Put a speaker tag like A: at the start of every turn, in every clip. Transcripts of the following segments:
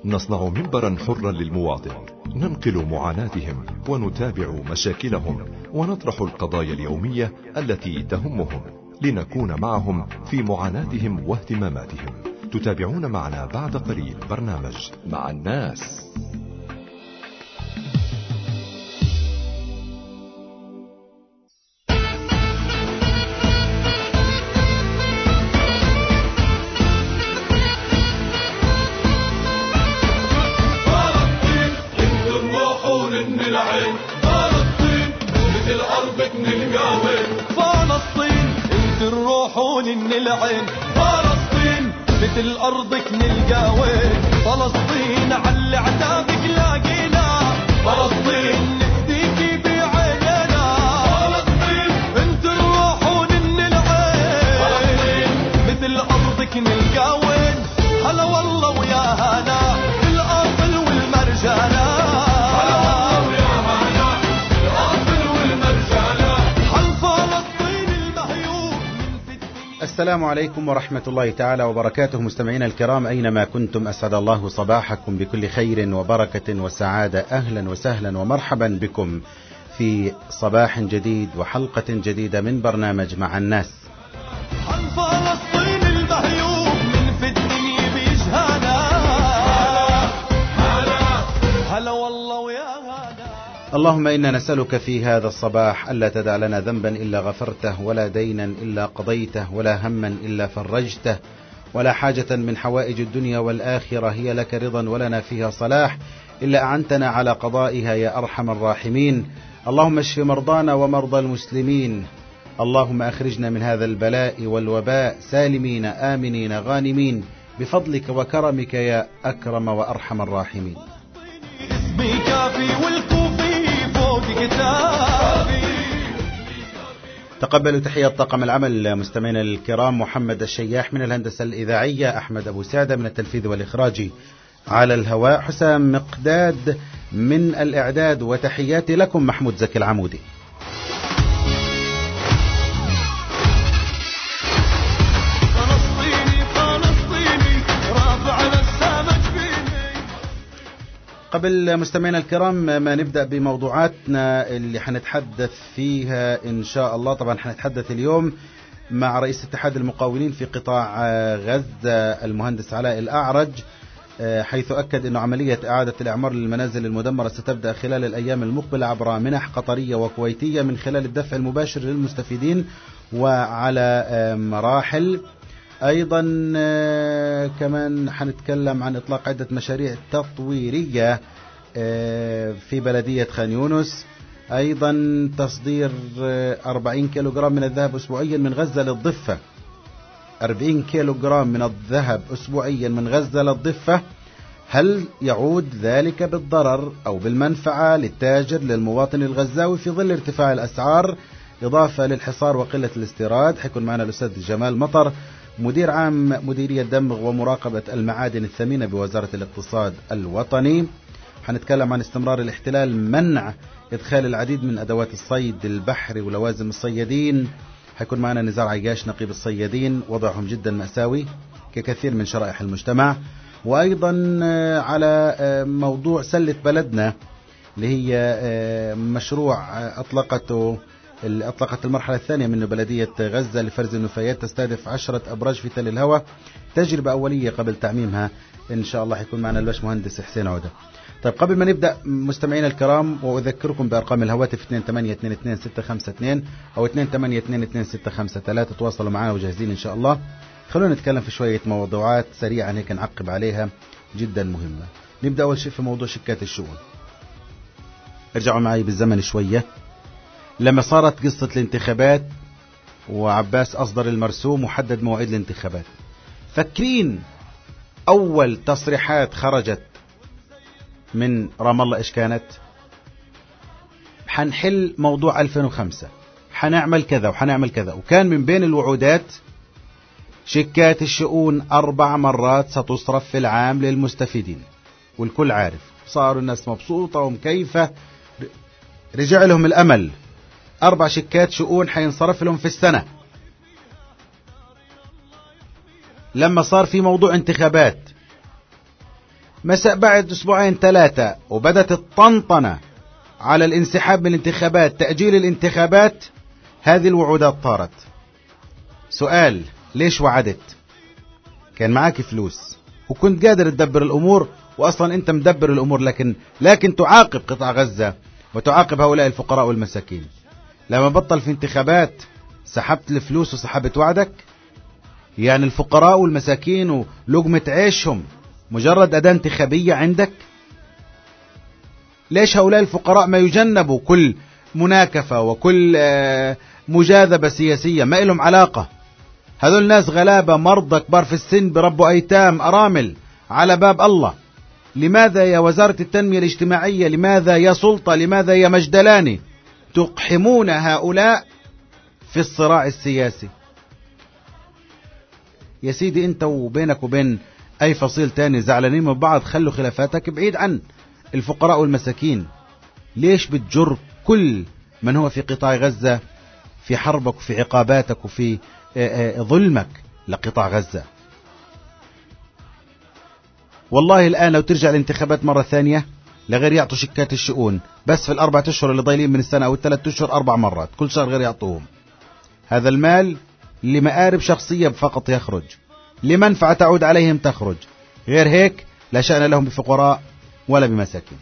A: نصنع منبرا حرا للمواطن، ننقل معاناتهم ونتابع مشاكلهم ونطرح القضايا اليومية التي تهمهم، لنكون معهم في معاناتهم واهتماماتهم. تتابعون معنا بعد قليل برنامج مع الناس.
B: العين فلسطين مثل أرضك نلقى وين، فلسطين على عتابك لاقينا، فلسطين نفديكي بعيننا، فلسطين انت الروح ونن العين، فلسطين مثل أرضك نلقى وين، هلا والله ويا هلا بالأصل والمرجانة، هلا والله ويا هلا بالأصل والمرجانة، هالفلسطين المهيوب من في الدنيا.
C: السلام عليكم ورحمة الله تعالى وبركاته. مستمعينا الكرام أينما كنتم، أسعد الله صباحكم بكل خير وبركة وسعادة. أهلا وسهلا ومرحبا بكم في صباح جديد وحلقة جديدة من برنامج مع الناس.
B: فلسطين المهيوب من في الدنيا بيجهانا، هلا والله ويا هلا.
C: اللهم إنا نسألك في هذا الصباح ألا تدع لنا ذنبا إلا غفرته، ولا دينا إلا قضيته، ولا هما إلا فرجته، ولا حاجة من حوائج الدنيا والآخرة هي لك رضا ولنا فيها صلاح إلا أعنتنا على قضائها يا أرحم الراحمين. اللهم اشف مرضانا ومرضى المسلمين. اللهم أخرجنا من هذا البلاء والوباء سالمين آمنين غانمين بفضلك وكرمك يا أكرم وأرحم الراحمين.
B: اسمي كافي والكوفي فوق كتافي.
C: تقبلوا تحية طاقم العمل مستمعينا الكرام، محمد الشياح من الهندسة الإذاعية، أحمد أبو سعدة من التنفيذ والإخراج على الهواء، حسام مقداد من الإعداد، وتحياتي لكم محمود زكي العمودي. قبل مستمعينا الكرام ما نبدأ بموضوعاتنا اللي حنتحدث فيها إن شاء الله. طبعا حنتحدث اليوم مع رئيس اتحاد المقاولين في قطاع غزة المهندس علاء الأعرج، حيث أكد أن عملية إعادة الإعمار للمنازل المدمرة ستبدأ خلال الأيام المقبلة عبر منح قطرية وكويتية من خلال الدفع المباشر للمستفيدين وعلى مراحل. أيضا كمان حنتكلم عن إطلاق عدة مشاريع تطويرية في بلدية خان يونس. أيضا تصدير 40 كيلوغرام من الذهب أسبوعيا من غزة للضفة. 40 كيلوغرام من الذهب أسبوعيا من غزة للضفة، هل يعود ذلك بالضرر أو بالمنفعة للتاجر للمواطن الغزاوي في ظل ارتفاع الأسعار إضافة للحصار وقلة الاستيراد؟ حيكون معنا الأستاذ جمال مطر مدير عام مديرية دمغ ومراقبة المعادن الثمينة بوزارة الاقتصاد الوطني. حنتكلم عن استمرار الاحتلال منع إدخال العديد من أدوات الصيد البحري ولوازم الصيادين. حيكون معنا نزار عياش نقيب الصيادين، وضعهم جدا مأساوي ككثير من شرائح المجتمع. وأيضا على موضوع سلة بلدنا اللي هي مشروع أطلقت المرحلة الثانية من بلدية غزة لفرز النفايات، تستهدف 10 أبراج في تل الهوى، تجربة أولية قبل تعميمها إن شاء الله. حيكون معنا الباش مهندس حسين عودة. طيب قبل ما نبدأ مستمعينا الكرام، وأذكركم بأرقام الهواتف 2822-652 أو 2822-653. تواصلوا معنا وجاهزين إن شاء الله. خلونا نتكلم في شوية موضوعات سريعا هيك نعقب عليها جدا مهمة. نبدأ أول شيء في موضوع شيكات الشؤون. ارجعوا معي بالزمن شوية لما صارت قصة الانتخابات وعباس أصدر المرسوم وحدد مواعيد الانتخابات. فاكرين أول تصريحات خرجت من رام الله إيش كانت؟ حنحل موضوع 2005، حنعمل كذا وحنعمل كذا. وكان من بين الوعودات شيكات الشؤون 4 مرات ستصرف في العام للمستفيدين، والكل عارف. صاروا الناس مبسوطة ومكيفة، رجع لهم الأمل. 4 شيكات شؤون حينصرف لهم في السنة. لما صار في موضوع انتخابات مساء بعد أسبوعين 3 وبدت الطنطنة على الانسحاب من الانتخابات، تأجيل الانتخابات، هذه الوعودات طارت. سؤال: ليش وعدت؟ كان معاك فلوس وكنت قادر تدبر الأمور، وأصلا أنت مدبر الأمور، لكن تعاقب قطاع غزة وتعاقب هؤلاء الفقراء والمساكين. لما بطل في انتخابات سحبت الفلوس وسحبت وعدك؟ يعني الفقراء والمساكين ولقمة عيشهم مجرد أداة انتخابية عندك؟ ليش هؤلاء الفقراء ما يجنبوا كل مناكفة وكل مجاذبة سياسية؟ ما لهم علاقة. هذول ناس غلابة، مرضى، كبار في السن، بربوا أيتام، أرامل على باب الله. لماذا يا وزارة التنمية الاجتماعية، لماذا يا سلطة، لماذا يا مجدلاني تقحمون هؤلاء في الصراع السياسي؟ يا سيدي انت وبينك وبين اي فصيل تاني زعلانين من بعض، خلوا خلافاتك بعيد عن الفقراء والمساكين. ليش بتجر كل من هو في قطاع غزة في حربك وفي عقاباتك وفي ظلمك لقطاع غزة؟ والله الآن لو ترجع الانتخابات مرة ثانية لغير يعطوا شيكات الشؤون، بس في ال4 أشهر اللي ضايلين من السنة أو ال3 أشهر 4 مرات كل شهر غير يعطوهم. هذا المال لمآرب شخصية فقط يخرج، لمنفعة تعود عليهم تخرج، غير هيك لا شأن لهم بفقراء ولا بمساكين.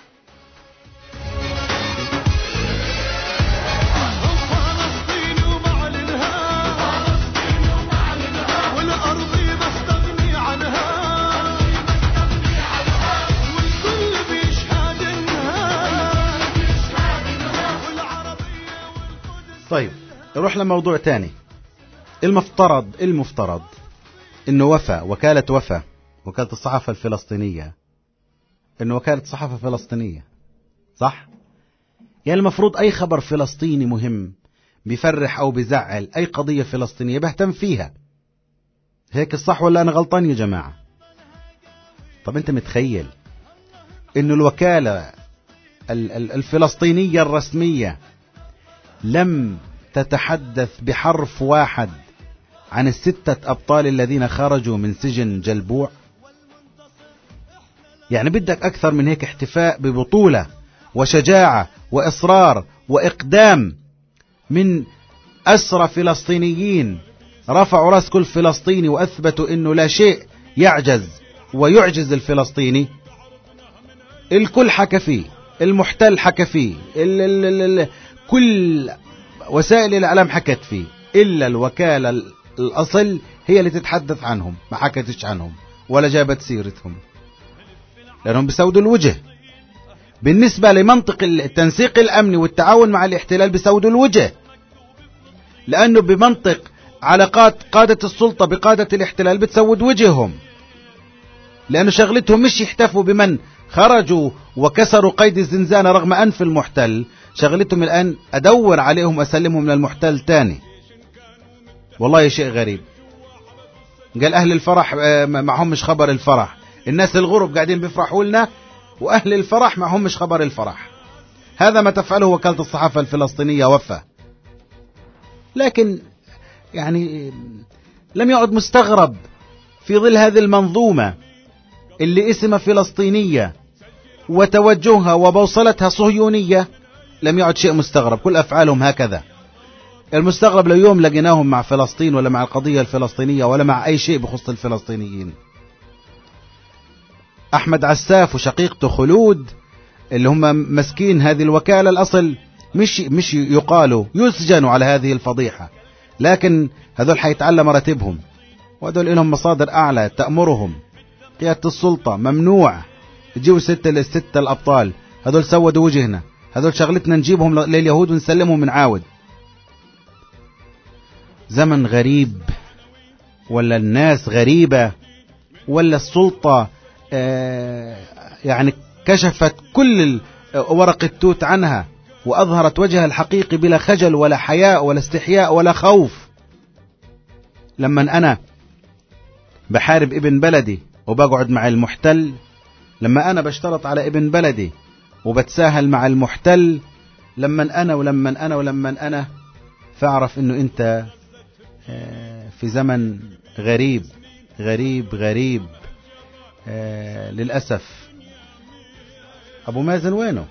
C: طيب نروح لموضوع تاني. المفترض انه وكالة الصحافة الفلسطينية، انه وكالة الصحافة الفلسطينية صح؟ يعني المفروض اي خبر فلسطيني مهم بيفرح او بيزعل، اي قضية فلسطينية بهتم فيها. هيك الصح ولا انا غلطان يا جماعة؟ طب انت متخيل انه الوكالة الفلسطينية الرسمية لم تتحدث بحرف واحد عن ال6 أبطال الذين خرجوا من سجن جلبوع؟ يعني بدك أكثر من هيك احتفاء ببطولة وشجاعة وإصرار وإقدام من أسرى فلسطينيين رفعوا رأس كل فلسطيني وأثبتوا أنه لا شيء يعجز ويعجز الفلسطيني. الكل حكى فيه، المحتل حكى فيه، كل وسائل الإعلام حكت فيه، إلا الوكالة الأصل هي اللي تتحدث عنهم، ما حكتش عنهم ولا جابت سيرتهم، لأنهم بيسودوا الوجه. بالنسبة لمنطق التنسيق الأمني والتعاون مع الاحتلال بيسودوا الوجه، لأنه بمنطق علاقات قادة السلطة بقادة الاحتلال بتسود وجههم، لأنه شغلتهم مش يحتفوا بمن خرجوا وكسروا قيد الزنزانة رغم أنف المحتل، شغلتهم الآن أدور عليهم وأسلمهم من المحتل تاني. والله شيء غريب. قال أهل الفرح معهم مش خبر الفرح، الناس الغرب قاعدين بيفرحوا لنا وأهل الفرح معهم مش خبر الفرح. هذا ما تفعله وكالة الصحافة الفلسطينية وفا. لكن يعني لم يعد مستغرب في ظل هذه المنظومة اللي اسمها فلسطينية وتوجهها وبوصلتها صهيونية، لم يعد شيء مستغرب، كل أفعالهم هكذا. المستغرب لو يوم لقيناهم مع فلسطين ولا مع القضية الفلسطينية ولا مع أي شيء بخصوص الفلسطينيين. أحمد عساف وشقيقته خلود اللي هم مسكين هذه الوكالة الأصل مش يقالوا يسجنوا على هذه الفضيحة، لكن هذول حيتعلى مراتبهم، وهذول لهم مصادر أعلى تأمرهم. قيادة السلطة ممنوع تجيبوا 6 الأبطال، هذول سودوا وجهنا، هذول شغلتنا نجيبهم لليهود ونسلمهم من عاود. زمن غريب، ولا الناس غريبة، ولا السلطة يعني كشفت كل ورق التوت عنها وأظهرت وجهها الحقيقي بلا خجل ولا حياء ولا استحياء ولا خوف. لما أنا بحارب ابن بلدي وبقعد مع المحتل، لما أنا بشترط على ابن بلدي وبتساهل مع المحتل، لما أنا فاعرف أنه أنت في زمن غريب غريب غريب. للأسف أبو مازن وينه؟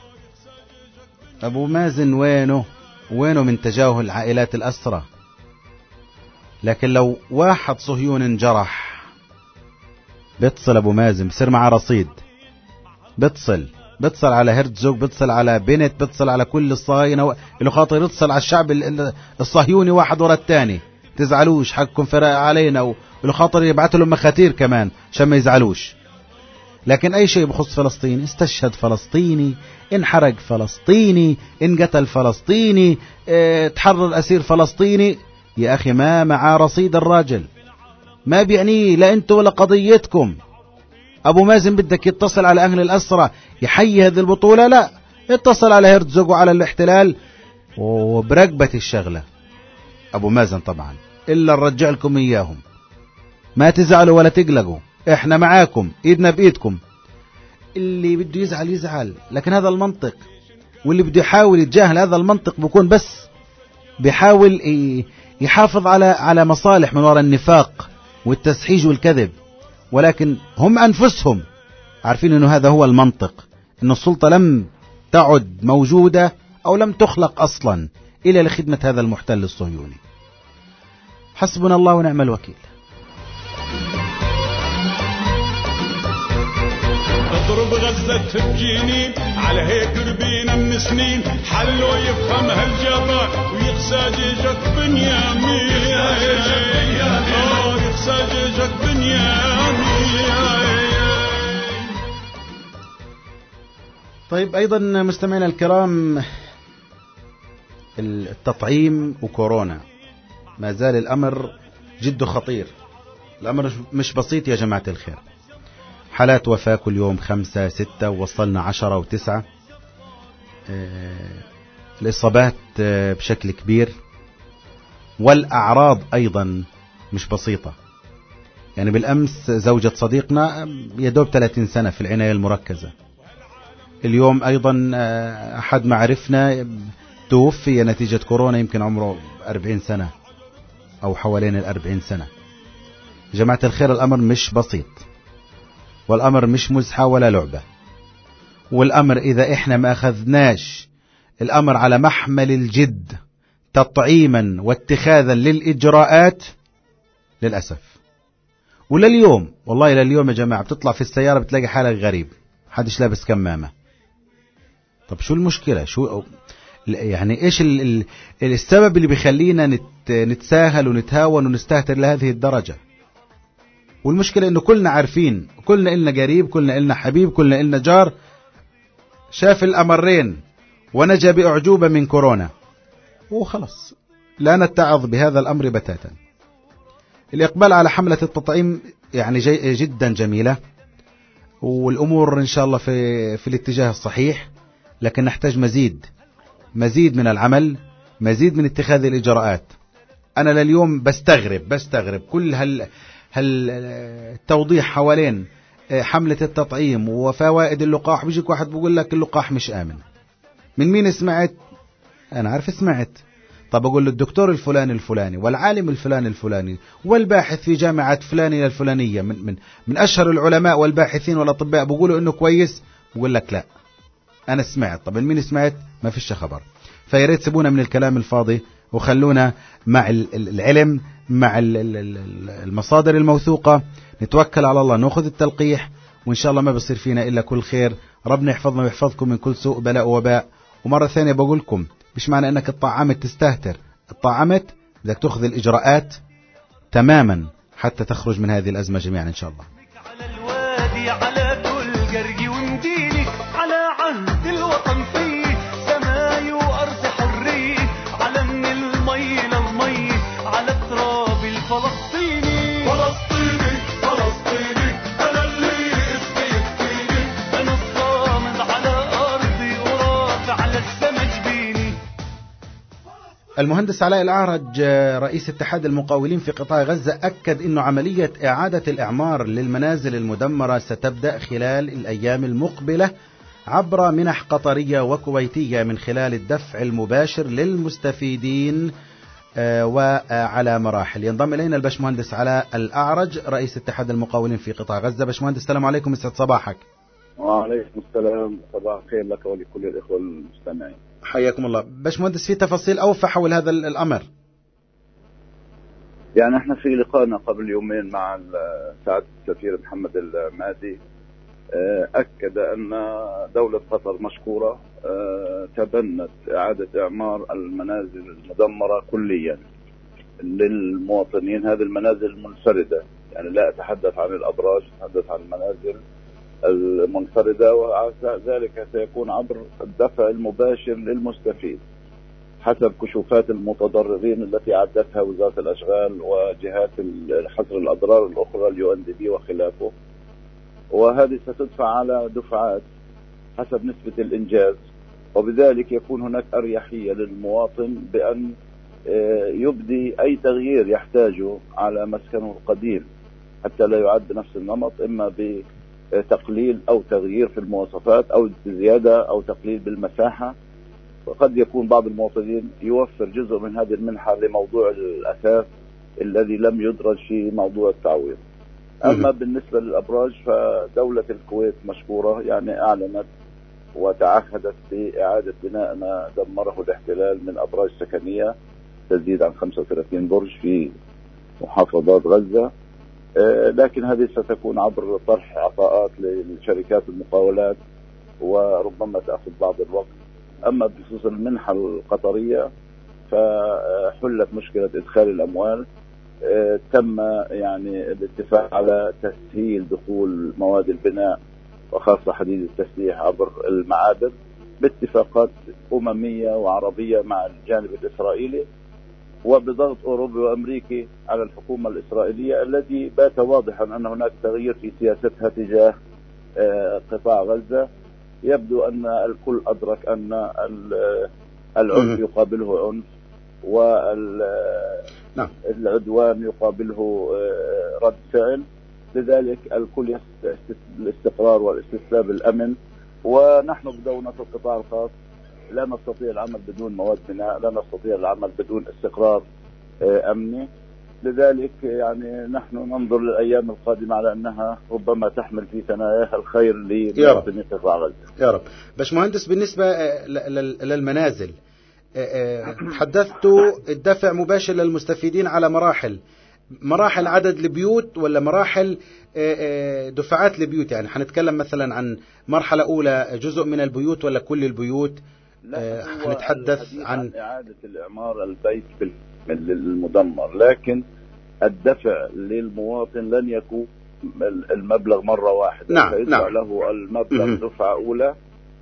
C: أبو مازن وينه من تجاهل عائلات الأسرى؟ لكن لو واحد صهيوني انجرح بيتصل أبو مازن، بصير معه رصيد، بيتصل على هرتزوغ، بيتصل على بنت، بيتصل على كل الصهاينة اللي خاطر يتصل على الشعب الصهيوني واحد ورا الثاني. تزعلوش حقكم فرق علينا، واللي خاطر يبعثوا لهم مخاتير كمان عشان ما يزعلوش. لكن أي شيء بخص فلسطين، استشهد فلسطيني، انحرق فلسطيني، انقتل فلسطيني، تحرر أسير فلسطيني، يا أخي ما مع رصيد الراجل، ما بيعنيه لا أنتوا ولا قضيتكم. أبو مازن بدك يتصل على أهل الأسرة يحيي هذه البطولة؟ لا، اتصل على هرتزوغ وعلى الاحتلال وبرقبة الشغلة. أبو مازن طبعا إلا نرجع لكم إياهم، ما تزعلوا ولا تقلقوا، إحنا معاكم، إيدنا بإيدكم. اللي بده يزعل يزعل، لكن هذا المنطق، واللي بده يحاول يتجاهل هذا المنطق بيكون بس بيحاول يحافظ على مصالح من وراء النفاق والتسحيج والكذب. ولكن هم أنفسهم عارفين أنه هذا هو المنطق، أن السلطة لم تعد موجودة أو لم تخلق أصلا إلا لخدمة هذا المحتل الصهيوني. حسبنا الله ونعم الوكيل.
B: اضرب غزة تبجيني على هيك ربينا من سنين، حلو يفهم هالجبار ويقسى جيجك بنيامين، يقسى جيجك بنيامين.
C: طيب أيضا مستمعينا الكرام، التطعيم وكورونا ما زال الأمر جد خطير، الأمر مش بسيط يا جماعة الخير. حالات وفاة كل يوم 5 6 ووصلنا 10 و9. الإصابات بشكل كبير، والأعراض أيضا مش بسيطة. يعني بالأمس زوجة صديقنا يدوب 30 سنة في العناية المركزة. اليوم أيضا أحد ما عرفنا توفي نتيجة كورونا، يمكن عمره 40 سنة أو حوالين 40 سنة. جماعة الخير الأمر مش بسيط، والأمر مش مزحة ولا لعبة. والأمر إذا إحنا ما أخذناش الأمر على محمل الجد تطعيما واتخاذا للإجراءات، للأسف. ولليوم والله لليوم يا جماعة بتطلع في السيارة بتلاقي حالك غريب، حدش لابس كمامة. طب شو المشكلة؟ شو يعني إيش السبب اللي بيخلينا نتساهل ونتهاون ونستهتر لهذه الدرجة؟ والمشكلة إنه كلنا عارفين، كلنا إلنا قريب، كلنا إلنا حبيب، كلنا إلنا جار شاف الأمرين ونجا بأعجوبة من كورونا، وخلص لا نتعظ بهذا الأمر بتاتا. الإقبال على حملة التطعيم يعني جدا جميلة، والأمور إن شاء الله في الاتجاه الصحيح، لكن نحتاج مزيد من العمل، مزيد من اتخاذ الإجراءات. أنا لليوم بستغرب كل التوضيح حوالين حملة التطعيم وفوائد اللقاح. بيجيك واحد بيقول لك اللقاح مش آمن. من مين سمعت؟ أنا عارف سمعت. طب أقول الدكتور الفلاني والعالم الفلاني والباحث في جامعة فلانية الفلانية من أشهر العلماء والباحثين والأطباء بيقولوا إنه كويس، بقول لك لا أنا سمعت. طب من مين سمعت؟ ما فيش خبر. فياريت سيبونا من الكلام الفاضي وخلونا مع العلم، مع المصادر الموثوقة، نتوكل على الله، نأخذ التلقيح، وإن شاء الله ما بصير فينا إلا كل خير. ربنا يحفظنا ويحفظكم من كل سوء بلاء وباء. ومرة ثانية بقول لكم مش معنى أنك اتطعمت تستهتر، اتطعمت بدك تأخذ الإجراءات تماما حتى تخرج من هذه الأزمة جميعا إن شاء الله.
B: على الوادي على كل قرية ومدينة، على عهد الوطن فيه سماي وأرض حرية، على من المي للمي على التراب الفلسطيني. فلسطيني أنا اللي اسمي يكفيني، أنا الصامد على أرضي ورافع على السما جبيني.
C: المهندس علاء الأعرج رئيس اتحاد المقاولين في قطاع غزة أكد أن عملية إعادة الإعمار للمنازل المدمرة ستبدأ خلال الأيام المقبلة عبر منح قطرية وكويتية من خلال الدفع المباشر للمستفيدين وعلى مراحل. ينضم إلينا الباشمهندس علاء الأعرج رئيس اتحاد المقاولين في قطاع غزة. باشمهندس السلام عليكم، يسعد صباحك.
D: وعليكم السلام، صباح الخير لك ولكل الإخوة المستمعين.
C: حياكم الله. باشمهندس، في تفاصيل أوفى حول هذا الأمر؟
D: يعني احنا في لقائنا قبل يومين مع سعادة السفير محمد المهدي أكد أن دولة قطر مشكورة تبنت إعادة إعمار المنازل المدمرة كليا للمواطنين. هذه المنازل المنفردة، يعني لا أتحدث عن الأبراج، أتحدث عن المنازل المنفردة، وذلك سيكون عبر الدفع المباشر للمستفيد حسب كشوفات المتضررين التي عدتها وزارة الأشغال وجهات حصر الأضرار الأخرى UNDP وخلافه. وهذه ستدفع على دفعات حسب نسبة الإنجاز، وبذلك يكون هناك أريحية للمواطن بأن يبدي أي تغيير يحتاجه على مسكنه القديم حتى لا يعد بنفس النمط، إما بتقليل أو تغيير في المواصفات أو زيادة أو تقليل بالمساحة. وقد يكون بعض المواطنين يوفر جزء من هذه المنحة لموضوع الأثاث الذي لم يدرج في موضوع التعويض. أما بالنسبة للأبراج فدولة الكويت مشكورة، يعني أعلنت وتعهدت بإعادة بناء ما دمره الاحتلال من أبراج سكنية تزيد عن 35 برج في محافظات غزة، لكن هذه ستكون عبر طرح عطاءات لشركات المقاولات وربما تأخذ بعض الوقت. أما بخصوص المنحة القطرية فحلت مشكلة إدخال الأموال، تم يعني الاتفاق على تسهيل دخول مواد البناء وخاصة حديد التسليح عبر المعابر باتفاقات أممية وعربية مع الجانب الإسرائيلي وبضغط أوروبي وأمريكي على الحكومة الإسرائيلية التي بات واضحا أن هناك تغيير في سياستها تجاه قطاع غزة. يبدو أن الكل أدرك أن العنف يقابله عنف والعدوان يقابله رد فعل، لذلك الكل الاستقرار والاستسلام الأمن. ونحن بدولة القطاع الخاص لا نستطيع العمل بدون مواد بناء، لا نستطيع العمل بدون استقرار أمني. لذلك يعني نحن ننظر للأيام القادمة على أنها ربما تحمل في ثناياها الخير لمواطني قطاع غزة.
C: يا رب. باشمهندس، بالنسبة للمنازل تحدثتوا الدفع مباشر للمستفيدين على مراحل عدد البيوت ولا مراحل دفعات البيوت؟ يعني حنتكلم مثلا عن مرحلة أولى جزء من البيوت ولا كل البيوت؟ حنتحدث عن
D: إعادة الإعمار البيت المدمر، لكن الدفع للمواطن لن يكون المبلغ مرة واحدة. سيدفع له المبلغ دفعة أولى،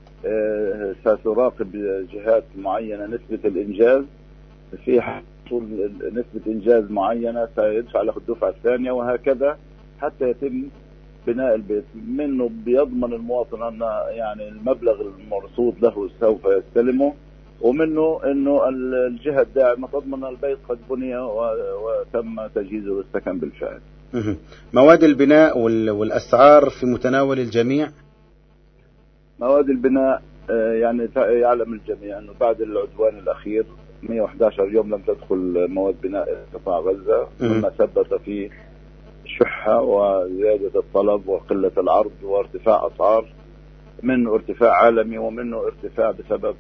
D: ستراقب جهات معينة نسبة الإنجاز، في حصول نسبة إنجاز معينة سيدفع له الدفعة الثانية، وهكذا حتى يتم بناء البيت. منه بيضمن المواطن أن يعني المبلغ المرصود له سوف يستلمه، ومنه أنه الجهة الداعمة تضمن البيت قد بني وتم تجهيزه للسكن بالفعل.
C: مواد البناء والأسعار في متناول الجميع.
D: مواد البناء يعني يعلم الجميع أنه بعد العدوان الأخير 111 يوم لم تدخل مواد بناء قطاع غزة، مما سبب في شحة وزيادة الطلب وقلة العرض وارتفاع أسعار، منه ارتفاع عالمي ومنه ارتفاع بسبب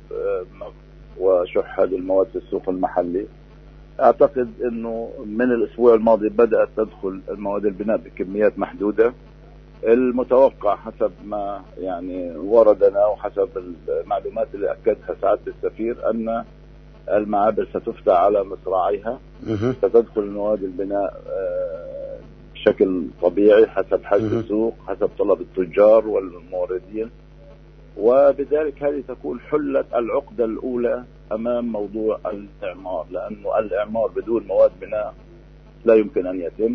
D: وشحة للمواد في السوق المحلي. أعتقد أنه من الأسبوع الماضي بدأت تدخل المواد البناء بكميات محدودة. المتوقع حسب ما يعني وردنا وحسب المعلومات اللي أكدها سعادة السفير أن المعابر ستفتح على مصراعيها، ستدخل مواد البناء بشكل طبيعي حسب حجم السوق، حسب طلب التجار والموردين، وبذلك هذه تكون حلت العقدة الأولى أمام موضوع الإعمار، لأنه الإعمار بدون مواد بناء لا يمكن أن يتم.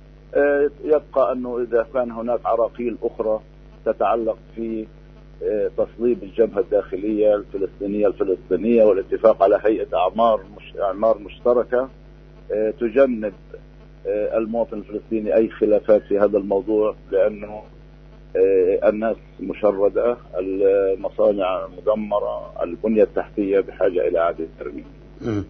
D: يبقى أنه إذا كان هناك عراقيل أخرى تتعلق في تصليب الجبهة الداخلية الفلسطينية والاتفاق على هيئة أعمار مشتركة تجنب المواطن الفلسطيني أي خلافات في هذا الموضوع، لأنه الناس مشردة، المصانع مدمرة، البنية التحتية بحاجة إلى إعادة ترميم.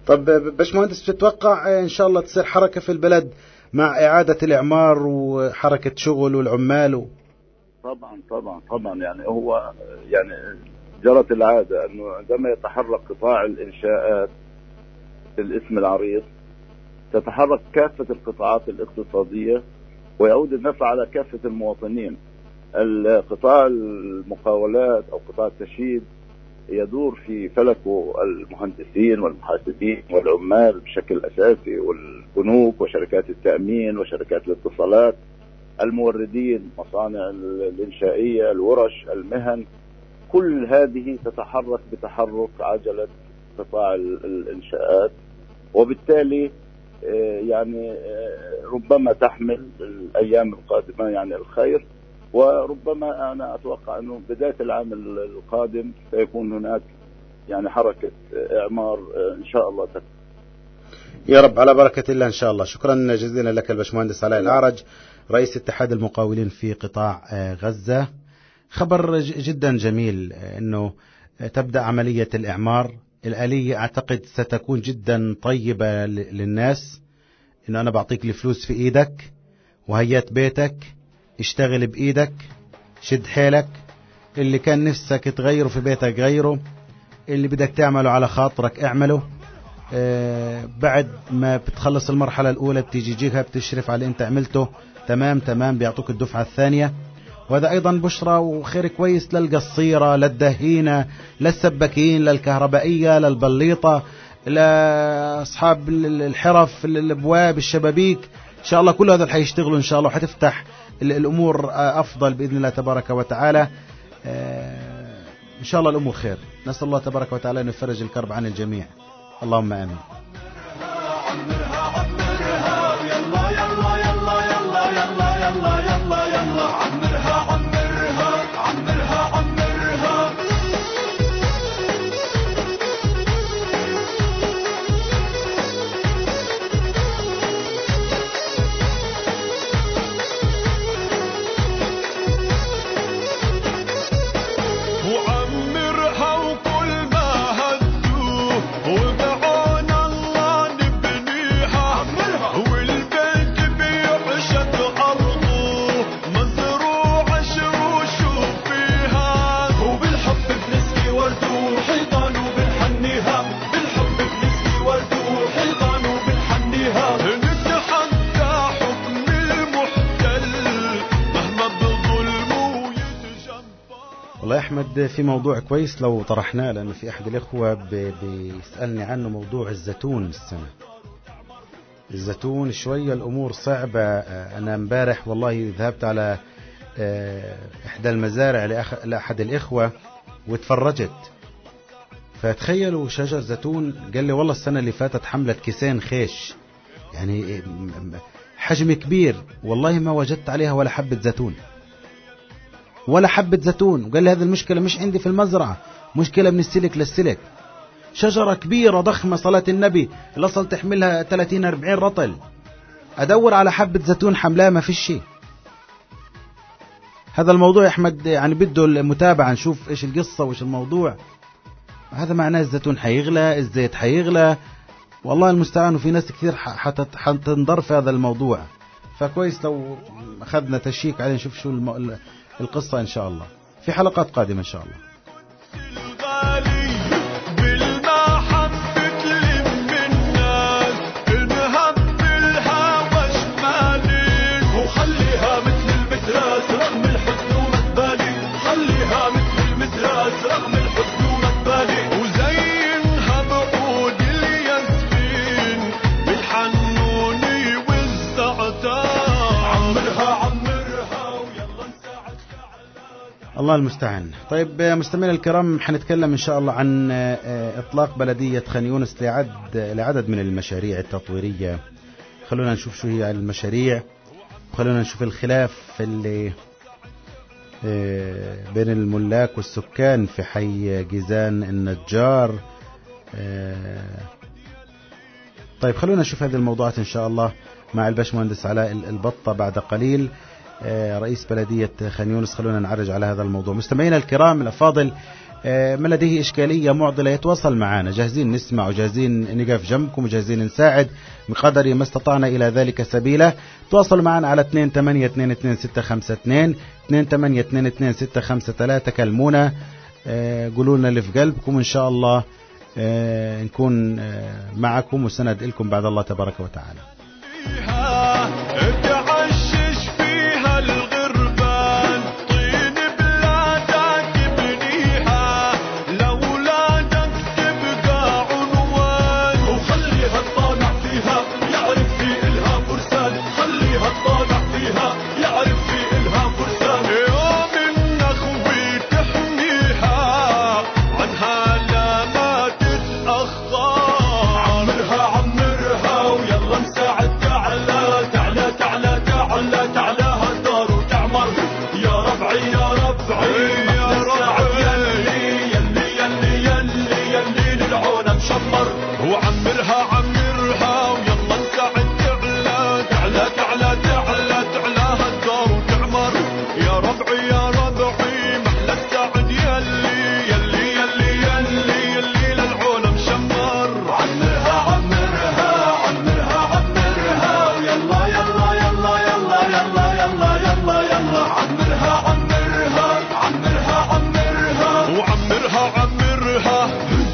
C: طب باشمهندس، بتتوقع إن شاء الله تصير حركة في البلد مع إعادة الإعمار وحركة شغل والعمال
D: طبعا يعني هو يعني جرت العادة أنه عندما يتحرك قطاع الإنشاءات بالاسم العريض تتحرك كافة القطاعات الاقتصادية ويعود النفع على كافة المواطنين. القطاع المقاولات أو قطاع التشييد يدور في فلكه المهندسين والمحاسبين والعمال بشكل أساسي، والبنوك وشركات التأمين وشركات الاتصالات، الموردين، مصانع الإنشائية، الورش، المهن، كل هذه تتحرك بتحرك عجلة قطاع الإنشاءات، وبالتالي يعني ربما تحمل الأيام القادمة يعني الخير، وربما أنا أتوقع أنه بداية العام القادم سيكون هناك يعني حركة إعمار إن شاء الله تكون.
C: يا رب على بركة الله إن شاء الله. شكرا جزيلا لك الباشمهندس علاء الأعرج، رئيس اتحاد المقاولين في قطاع غزة. خبر جدا جميل أنه تبدأ عملية الإعمار. الآلية أعتقد ستكون جدا طيبة للناس، إنه أنا بعطيك الفلوس في إيدك وهيات بيتك، اشتغل بإيدك، شد حيلك، اللي كان نفسك تغيره في بيتك غيره، اللي بدك تعمله على خاطرك اعمله. بعد ما بتخلص المرحلة الأولى بتيجي جهة بتشرف على اللي انت عملته، تمام بيعطوك الدفعة الثانية. وهذا أيضا بشرى وخير كويس للقصيرة، للدهينة، للسباكين، للكهربائية، للبليطة، لأصحاب الحرف، الأبواب، الشبابيك. إن شاء الله كل هذا حيشتغلوا إن شاء الله، وحتفتح الأمور أفضل بإذن الله تبارك وتعالى. إن شاء الله الأمور خير. نسأل الله تبارك وتعالى أن يفرج الكرب عن الجميع، اللهم آمين. والله أحمد في موضوع كويس لو طرحناه، لأنه في أحد الإخوة بيسألني عنه، موضوع الزيتون السنة. الزيتون شوية الأمور صعبة. أنا امبارح والله ذهبت على إحدى المزارع لأحد الإخوة وتفرجت، فتخيلوا شجر زيتون. قال لي والله السنة اللي فاتت حملت كيسين خيش، يعني حجم كبير، والله ما وجدت عليها ولا حبة زيتون، ولا حبة زيتون. وقال لي هذه المشكلة مش عندي في المزرعة، مشكلة من السلك للسلك. شجرة كبيرة ضخمة صلاة النبي الأصل تحملها 30-40 رطل، أدور على حبة زيتون حملها ما فيش شيء. هذا الموضوع يا أحمد يعني بده المتابعة، نشوف إيش القصة وإيش الموضوع. هذا معناه الزيتون حيغلى، الزيت حيغلى، والله المستعان. وفي ناس كثير حتنضر في هذا الموضوع، فكويس لو أخذنا تشيك عليه نشوف شو القصة إن شاء الله في حلقات قادمة إن شاء الله. الله المستعان. طيب مستمعينا الكرام، حنتكلم إن شاء الله عن إطلاق بلدية خان يونس لعدد من المشاريع التطويرية. خلونا نشوف شو هي المشاريع، وخلونا نشوف الخلاف اللي بين الملاك والسكان في حي جيزان النجار. طيب خلونا نشوف هذه الموضوعات إن شاء الله مع الباشمهندس علاء البطة بعد قليل، رئيس بلدية خان يونس. خلونا نعرج على هذا الموضوع. مستمعينا الكرام الأفاضل، ما لديه إشكالية معضلة يتواصل معنا، جاهزين نسمع وجاهزين نقف جنبكم وجاهزين نساعد بقدر ما استطعنا إلى ذلك سبيلا. تواصلوا معنا على 28222652 28222653. كلمونا، قولوا لنا اللي في قلبكم، وإن شاء الله نكون معكم وسند لكم بعد الله تبارك وتعالى.
B: تعشش فيها الغربان، طين بلادك ابنيها، لولادك تبقى عنوان، وخليها تطالع فيها يعرف في إلها فرسان، خليها تطالع فيها يعرف في إلها فرسان. يوم النخوي تحميها عنها لا ما تتأخر، عمرها عمرها ويلا نساعد. تعلى تعلى تعلى تعلى تعلى هالدار وتعمر، يا ربعي يا ربعي يا ربعي، يلي يلي يلي يلي يلي للعون مشمر، وعمرها عمرها ويلا نساعد. تعلى تعلى تعلى تعلى تعلى هالدار وتعمر، يا ربعي يا ربعي محلى السعد، يلي يلي يلي يلي يلي للعون مشمر. عمرها عمرها عمرها عمرها، يلا يلا يلا يلا يلا يلا يلا يلا، عمرها عمرها عمرها عمرها وعمرها عمرها.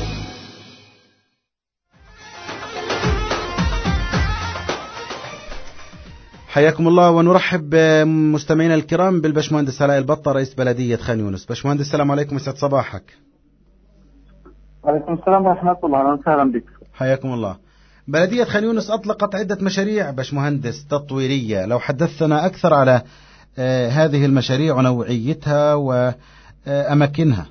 C: حياكم الله، ونرحب بمستمعينا الكرام بالبشمهندس علاء البطة رئيس بلدية خان يونس. بشمهندس السلام عليكم، يسعد صباحك.
E: وعليكم السلام ورحمة الله، أهلا وسهلا بك.
C: حياكم الله. بلدية خان يونس أطلقت عدة مشاريع بشمهندس تطويرية، لو حدثنا أكثر على هذه المشاريع ونوعيتها وأماكنها.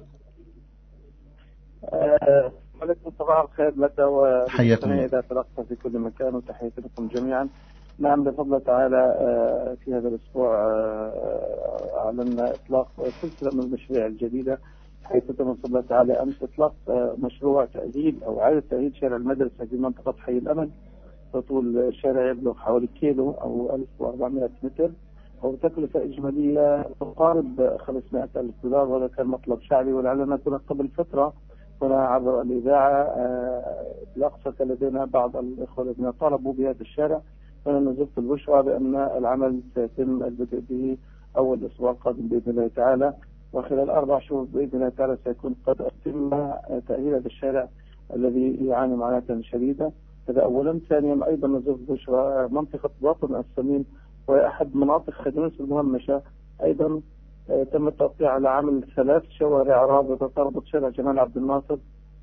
E: عليكم صباح الخير لك
C: حياكم الله.
E: إذا تلقى في كل مكان، وتحياتي لكم جميعا. نعم، بفضل الله تعالى في هذا الأسبوع أعلنا إطلاق سلسلة من المشاريع الجديدة، حيث تم بفضل الله تعالى أمس إطلاق مشروع تأهيل أو إعادة تأهيل شارع المدرسة في منطقة حي الأمل. طول الشارع يبلغ حوالي كيلو أو 1400 متر، وبتكلفة إجمالية تقارب 500,000 دولار، وهذا كان مطلب شعبي. ولعلنا كنا قبل فترة هنا عبر الإذاعة لقصة لدينا بعض الإخوة الذين طالبوا بهذا الشارع، فأنا نزلت البشرى بأن العمل سيتم البدء به أول الأسبوع القادم بإذن الله تعالى، وخلال 4 شهور بإذن الله تعالى سيكون قد أتم تأهيل هذا الشارع الذي يعاني معاناة شديدة. هذا أولا. ثانيا، أيضا نزلت البشرى منطقة باطن السمين، وهي أحد مناطق خان يونس المهمشة. أيضا تم التوقيع على عمل 3 شوارع رابطة تربط شارع جمال عبد الناصر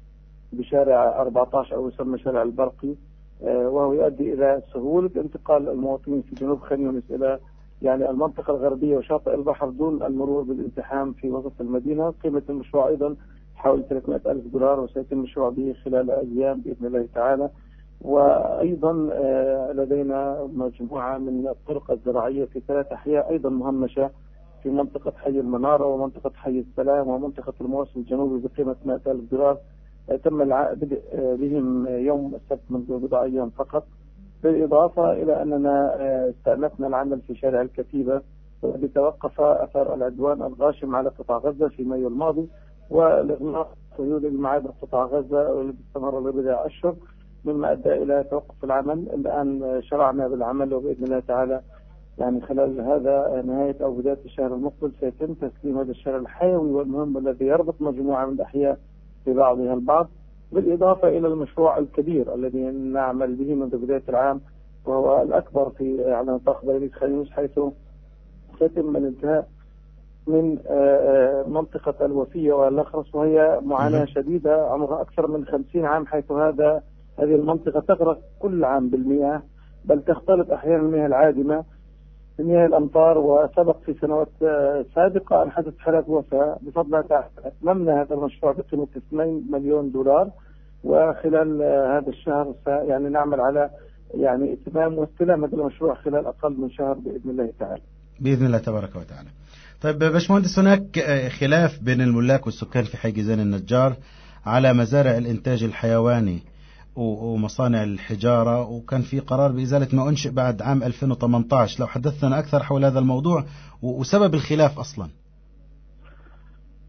E: بشارع 14 أو يسمى شارع البرقي، وهو يؤدي إلى سهولة انتقال المواطنين في جنوب خان يونس إلى يعني المنطقة الغربية وشاطئ البحر دون المرور بالازدحام في وسط المدينة. قيمة المشروع أيضا حوالي 300,000 دولار، وسيتم المشروع به خلال أيام بإذن الله تعالى. وأيضا لدينا مجموعة من الطرق الزراعية في 3 أحياء أيضا مهمشة في منطقة حي المنارة ومنطقة حي السلام ومنطقة الموصل الجنوبي بقيمة 100,000 دولار. تم البدء بهم يوم السبت منذ بضع أيام فقط. بالإضافة إلى أننا استأنفنا العمل في شارع الكتيبة، والذي توقف أثر العدوان الغاشم على قطاع غزة في مايو الماضي، والإغلاق سيول المعابر قطاع غزة والذي استمر لبضع أشهر، مما أدى إلى توقف العمل. الآن شرعنا بالعمل، وبإذن الله تعالى يعني خلال هذا نهاية أو بداية الشهر المقبل سيتم تسليم هذا الشارع الحيوي والمهم الذي يربط مجموعة من الأحياء ببعضها البعض، بالإضافة إلى المشروع الكبير الذي نعمل به منذ بداية العام، وهو الأكبر على نطاق بلدية خان يونس، حيث سيتم الانتهاء من منطقة الوفية والأخرس، وهي معاناة شديدة عمرها أكثر من 50 عام، حيث هذه المنطقة تغرق كل عام بالمياه، بل تختلط أحيانا المياه العادمة بمياه الأمطار. وسبق في سنوات سابقة أن حدث حالات وفاة. بفضل الله تعالى أتممنا هذا المشروع بقيمة 2 مليون دولار، وخلال هذا الشهر يعني نعمل على يعني اتمام واستلام هذا المشروع خلال أقل من شهر بإذن الله تعالى.
C: بإذن الله تبارك وتعالى. طيب باشمهندس، هناك خلاف بين الملاك والسكان في حي جيزان النجار على مزارع الإنتاج الحيواني ومصانع الحجارة، وكان في قرار بإزالة ما أنشئ بعد عام 2018. لو حدثنا أكثر حول هذا الموضوع وسبب الخلاف أصلا.
E: نعم، بفضل الله تعالى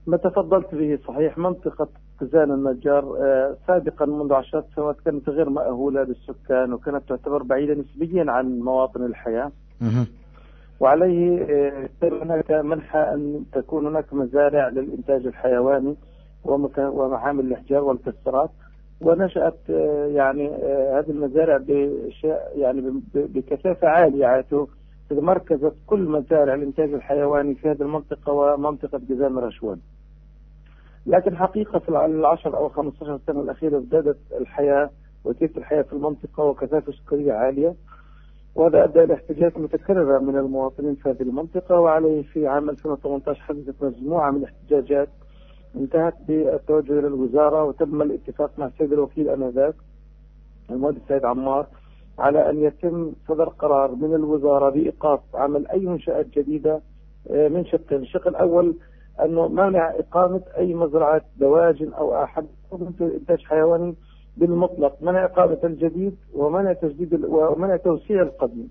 E: ما تفضلت به صحيح. منطقة كزان النجار سابقا منذ عشرات سنوات كانت غير مأهولة بالسكان، وكانت تعتبر بعيدة نسبيا عن مواطن الحياة، وعليه هناك منحى أن تكون هناك مزارع للإنتاج الحيواني ومعامل الإحجار والكسرات. ونشأت يعني هذه المزارع يعني بكثافة عالية، تمركزت كل مزارع الإنتاج الحيواني في هذه المنطقة ومنطقة جزان رشوان. لكن حقيقة في 10 أو 15 سنة الأخيرة ازدادت الحياة وكيف الحياة في المنطقة وكثافة سكانية عالية، وهذا أدى إلى احتجاجات متكررة من المواطنين في هذه المنطقة. وعليه في عام 2018 حدثت مجموعة من الاحتجاجات انتهت بالتوجه إلى الوزارة، وتم الاتفاق مع السيد الوكيل آنذاك المهندس سيد عمار على أن يتم صدر قرار من الوزارة بإيقاف عمل أي منشآت جديدة من شقين. الشق الأول أنه منع إقامة أي مزرعة دواجن أو أحد إنتاج حيواني بالمطلق، منع إقامة الجديد ومنع تجديد ومنع توسيع القديم.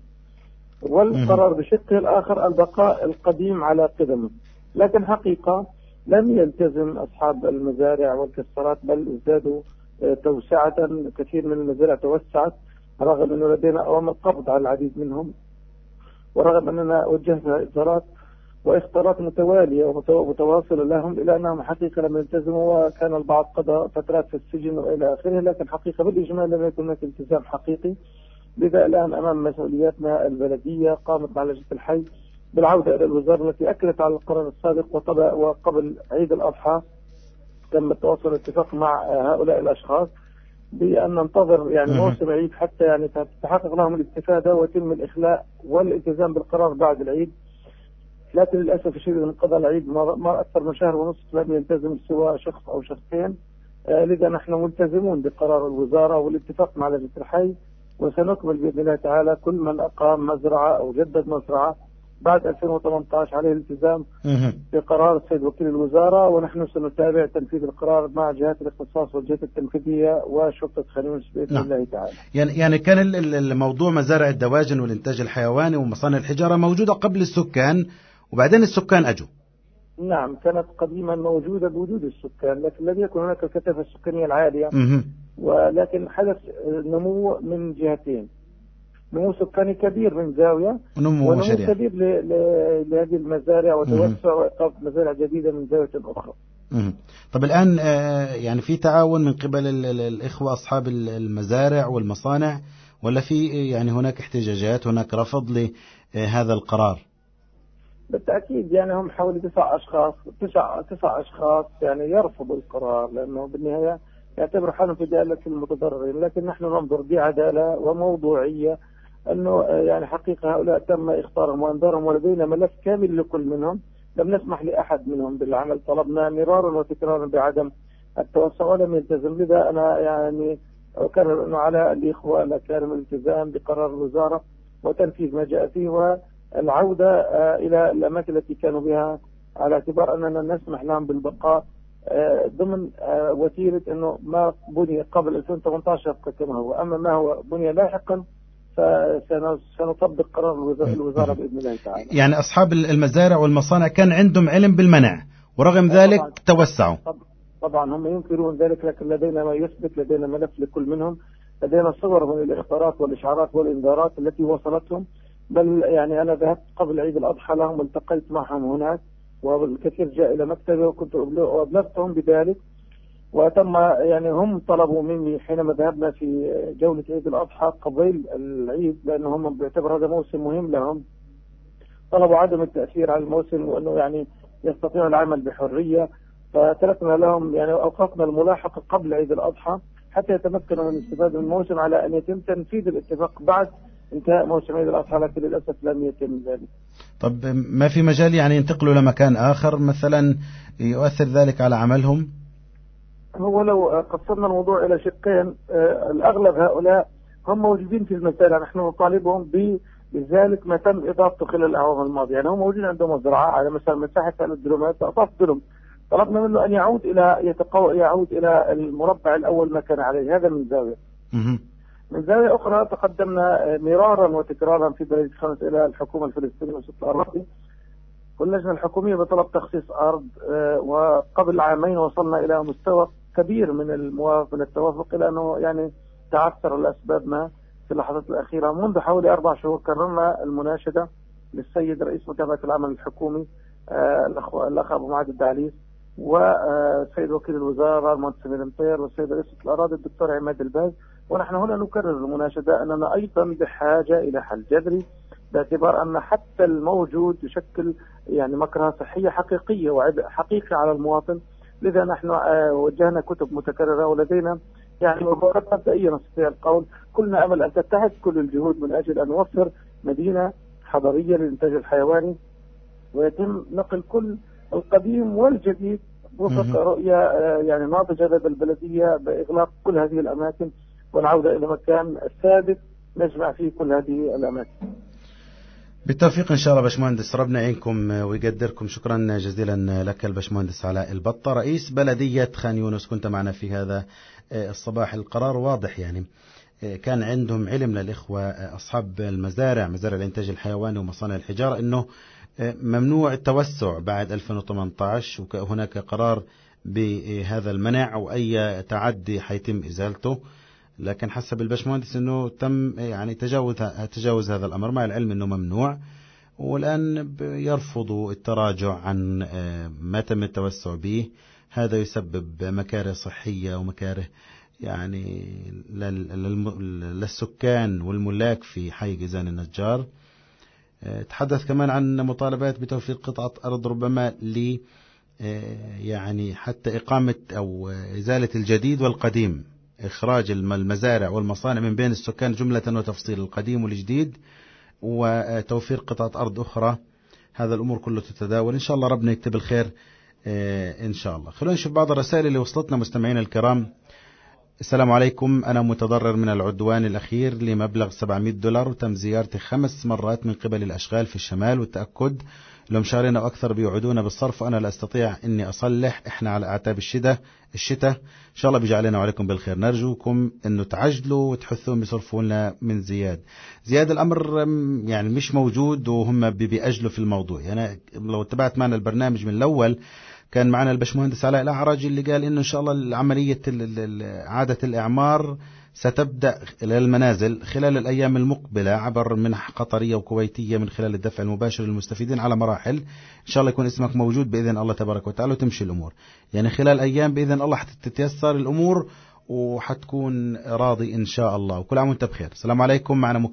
E: والقرار بشقه الآخر البقاء القديم على قدمه. لكن حقيقة لم يلتزم أصحاب المزارع والكسرات، بل ازدادوا توسعة. كثير من المزارع توسعت رغم أنه لدينا أوامر قبض على العديد منهم، ورغم أننا وجهنا إصدارات وإخطارات متوالية ومتواصلة لهم، إلى أنهم حقيقة لم يلتزموا، وكان البعض قضى فترات في السجن وإلى آخره. لكن حقيقة بالإجمال لم يكن هناك التزام حقيقي. لذا الآن أمام مسؤولياتنا البلدية قامت مع لجنة الحي بالعودة إلى الوزارة التي أكدت على القرار السابق. وقبل عيد الأضحى تم التواصل والاتفاق مع هؤلاء الأشخاص بأن ننتظر يعني موسم العيد حتى يعني تتحقق لهم الاستفادة ويتم الإخلاء والالتزام بالقرار بعد العيد. لكن للأسف الشديد من قضاء العيد ما أكثر من شهر ونصف لم يلتزم سوى شخص أو شخصين. لذا نحن ملتزمون بقرار الوزارة والاتفاق مع لجنة الحي، وسنكمل بإذن الله تعالى كل من أقام مزرعة أو جدد مزرعة بعد 2018 عليه الالتزام بقرار السيد وكيل الوزارة. ونحن سنتابع تنفيذ القرار مع جهات الاختصاص والجهات التنفيذية وشرطة خان يونس بإذن الله تعالى.
C: يعني كان الموضوع مزارع الدواجن والإنتاج الحيواني ومصانع الحجارة موجودة قبل السكان، وبعدين السكان أجوا.
E: نعم، كانت قديما موجودة بوجود السكان، لكن لم يكن هناك الكثافة السكانية العالية. ولكن حدث نمو من جهتين، نمو سكاني كبير من زاوية، ونمو كبير لهذه المزارع وتوسع وإيقاف مزارع جديدة من زاوية أخرى.
C: طب الآن يعني في تعاون من قبل الإخوة أصحاب المزارع والمصانع، ولا في يعني هناك احتجاجات، هناك رفض لهذا القرار؟
E: بالتأكيد يعني هم حوالي 9 أشخاص يعني يرفضوا القرار، لأنه بالنهاية يعتبر حالهم في دائرة المتضررين. لكن نحن ننظر بعدالة وموضوعية أنه يعني حقيقة هؤلاء تم إخطارهم وأنذارهم، ولدينا ملف كامل لكل منهم، لم نسمح لأحد منهم بالعمل. طلبنا مرارا وتكرارا بعدم التوسع ولم يلتزم. لذا أنا يعني أكرر أنه على الإخوة الأكارم الالتزام بقرار الوزارة وتنفيذ ما جاء فيه، والعودة إلى الأماكن التي كانوا بها، على اعتبار أننا نسمح لهم بالبقاء ضمن وتيرة أنه ما بني قبل 2018 كما هو. أما ما هو بني لاحقا فسنطبق قرار الوزارة بإذن الله تعالى.
C: يعني أصحاب المزارع والمصانع كان عندهم علم بالمنع، ورغم ذلك توسعوا.
E: طبعا هم ينكرون ذلك، لكن لدينا ما يثبت، لدينا ملف لكل منهم، لدينا صور من الإخبارات والإشعارات والإنذارات التي وصلتهم. بل يعني أنا ذهبت قبل عيد الأضحى لهم والتقيت معهم هناك، والكثير جاء إلى مكتبي وكنت أبلغتهم بذلك. وتم يعني هم طلبوا مني حينما ذهبنا في جولة عيد الأضحى قبيل العيد، لأنهم بيعتبر هذا موسم مهم لهم، طلبوا عدم التأثير على الموسم وأنه يعني يستطيعوا العمل بحرية. فتركنا لهم يعني أوقفنا الملاحقة قبل عيد الأضحى حتى يتمكنوا من الاستفادة من الموسم، على أن يتم تنفيذ الاتفاق بعد انتهاء موسم عيد الأضحى، لكن للأسف لم يتم ذلك.
C: طب ما في مجال يعني ينتقلوا لمكان آخر مثلا يؤثر ذلك على عملهم؟
E: هو لو قسمنا الموضوع إلى شقين، الأغلب هؤلاء هم موجودين في المزارع، نحن نطالبهم بذلك ما تم إضافته خلال الأعوام الماضية. يعني هم موجودين عندهم مزرعة على مثلا مساحة 3 دلومات، أضاف دلم، طلبنا منه أن يعود إلى المربع الأول ما كان عليه. هذا من زاوية. من زاوية أخرى تقدمنا مرارا وتكرارا في بلدية خان يونس إلى الحكومة الفلسطينية وسلطة الأراضي، واللجنة الحكومية بطلب تخصيص أرض، وقبل عامين وصلنا إلى مستوى كبير من التوافق، إلى أنه يعني تعثر الأسباب ما في اللحظات الأخيرة. منذ حوالي 4 شهور كررنا المناشدة للسيد رئيس متابعة العمل الحكومي الأخ أبو معاذ الدعليس، والسيد وكيل الوزارة المهندس سمير مطير، والسيد رئيس الأراضي الدكتور عماد الباز. ونحن هنا نكرر المناشدة أننا أيضا بحاجة إلى حل جذري، باعتبار أن حتى الموجود يشكل يعني مكرهة صحية حقيقية وعبء حقيقي على المواطن. لذا نحن وجهنا كتب متكررة، ولدينا يعني مبادرات مبدئية نستطيع القول كلنا أمل أن تتحد كل الجهود من أجل أن نوفر مدينة حضرية للإنتاج الحيواني، ويتم نقل كل القديم والجديد وفق رؤية يعني ناضجة لدى البلدية بإغلاق كل هذه الأماكن والعودة إلى مكان ثابت نجمع فيه كل هذه الأماكن.
C: بالتوفيق إن شاء الله باشمهندس، ربنا يعينكم ويقدركم. شكرا جزيلا لك الباشمهندس علاء البطة رئيس بلدية خان يونس، كنت معنا في هذا الصباح. القرار واضح، يعني كان عندهم علم للإخوة أصحاب المزارع، مزارع الإنتاج الحيواني ومصانع الحجارة، أنه ممنوع التوسع بعد 2018، وهناك قرار بهذا المنع أو أي تعدي حيتم إزالته. لكن حسب الباشمهندس أنه تم يعني تجاوز هذا الأمر، مع العلم أنه ممنوع، والآن يرفضوا التراجع عن ما تم التوسع به. هذا يسبب مكاره صحية ومكاره يعني للسكان والملاك في حي جيزان النجار. تحدث كمان عن مطالبات بتوفير قطعة أرض ربما ل يعني حتى إقامة أو إزالة الجديد والقديم، إخراج المزارع والمصانع من بين السكان جملة وتفصيل القديم والجديد، وتوفير قطعة أرض أخرى. هذا الأمور كله تتداول إن شاء الله، ربنا يكتب الخير إن شاء الله. خلونا نشوف بعض الرسائل اللي وصلتنا مستمعين الكرام. السلام عليكم، أنا متضرر من العدوان الأخير لمبلغ $700، وتم زيارتي 5 مرات من قبل الأشغال في الشمال، والتأكد لهم شهرين أو أكثر بيوعدونا بالصرف، وأنا لا أستطيع أني أصلح. إحنا على أعتاب الشتاء إن شاء الله بيجعلنا وعليكم بالخير. نرجوكم أنه تعجلوا وتحثون بيصرفوا لنا من زياد. الأمر يعني مش موجود، وهم بيأجلوا في الموضوع. يعني لو اتبعت معنا البرنامج من الأول كان معنا الباشمهندس علاء الأعرج اللي قال إنه إن شاء الله عملية إعادة الإعمار ستبدأ للمنازل خلال الأيام المقبلة عبر منح قطرية وكويتية من خلال الدفع المباشر للمستفيدين على مراحل. إن شاء الله يكون اسمك موجود بإذن الله تبارك وتعالى، وتمشي الأمور يعني خلال أيام بإذن الله حتتيسر الأمور وحتكون راضي إن شاء الله. وكل عام وانت بخير. السلام عليكم، معنا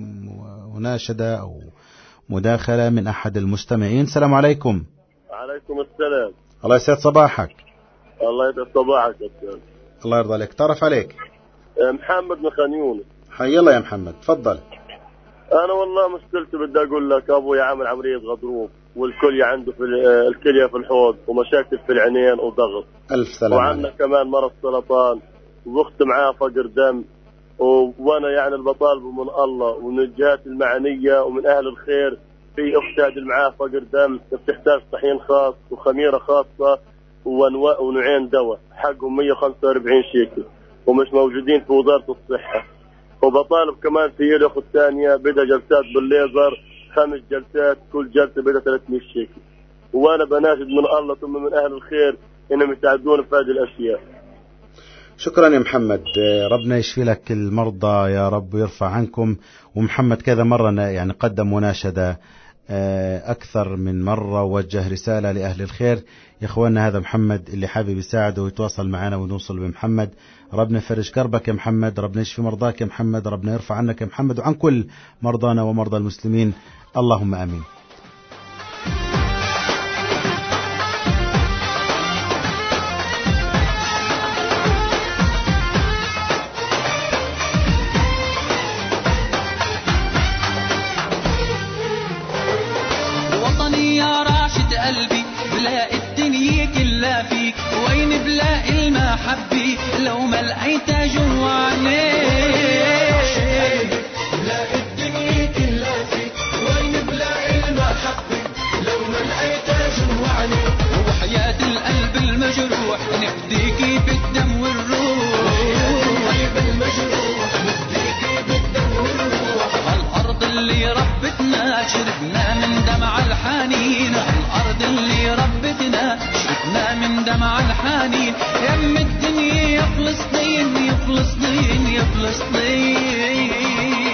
C: مناشدة أو مداخلة من أحد المستمعين. السلام عليكم.
F: عليكم السلام.
C: الله يسعد صباحك.
F: الله يسعد صباحك يا أستاذ.
C: الله يرضى عليك. تعرف عليك
F: محمد من خان يونس.
C: حي الله يا محمد، تفضل.
F: أنا والله مشكلتي بدي أقول لك، أبوي عامل عملية غضروف، والكلية عنده في الكلية في الحوض، ومشاكل في العينين وضغط.
C: ألف سلامة.
F: وعندنا كمان مرض سرطان، وأخت معاه فقر دم. وأنا يعني بطالب من الله ومن الجهات المعنية ومن أهل الخير، في أختي معاه فقر دم بتحتاج طحين خاص وخميرة خاصة ونوعين دواء حقهم 145 شيكل، ومش موجودين في وزارة الصحة. وبطالب كمان في الأخت الثانية بدها جلسات بالليزر 5 جلسات، كل جلسة بدها 300 شيكل. وأنا بناشد من الله ثم من أهل الخير إنهم يساعدون في هذه الأشياء.
C: شكرا يا محمد، ربنا يشفي لك المرضى يا رب ويرفع عنكم. ومحمد كذا مرة يعني قدم مناشدة أكثر من مرة، ووجه رسالة لأهل الخير. يا إخواننا هذا محمد اللي حابب يساعده ويتواصل معنا ونوصل بمحمد. ربنا يفرج كربك يا محمد، ربنا يشفي مرضاك يا محمد، ربنا يرفع عنك يا محمد وعن كل مرضانا ومرضى المسلمين، اللهم آمين.
B: قلبي بلاقي الدنيا كلها فيك، وين بلاقي المحبة لو ما لقيتها جوا عينيك. بلاقي الدنيا كلها فيك، وين بلاقي المحبة لو ما لقيتها جوا عينيك. وحياة القلب المجروح نفديكي بالدم والروح، القلب المجروح نفديكي بالدم والروح. الأرض اللي ربتنا شربنا من دمع الحنين، ما من دمع الحنين يم الدنيا يا فلسطين يا فلسطين يا فلسطين.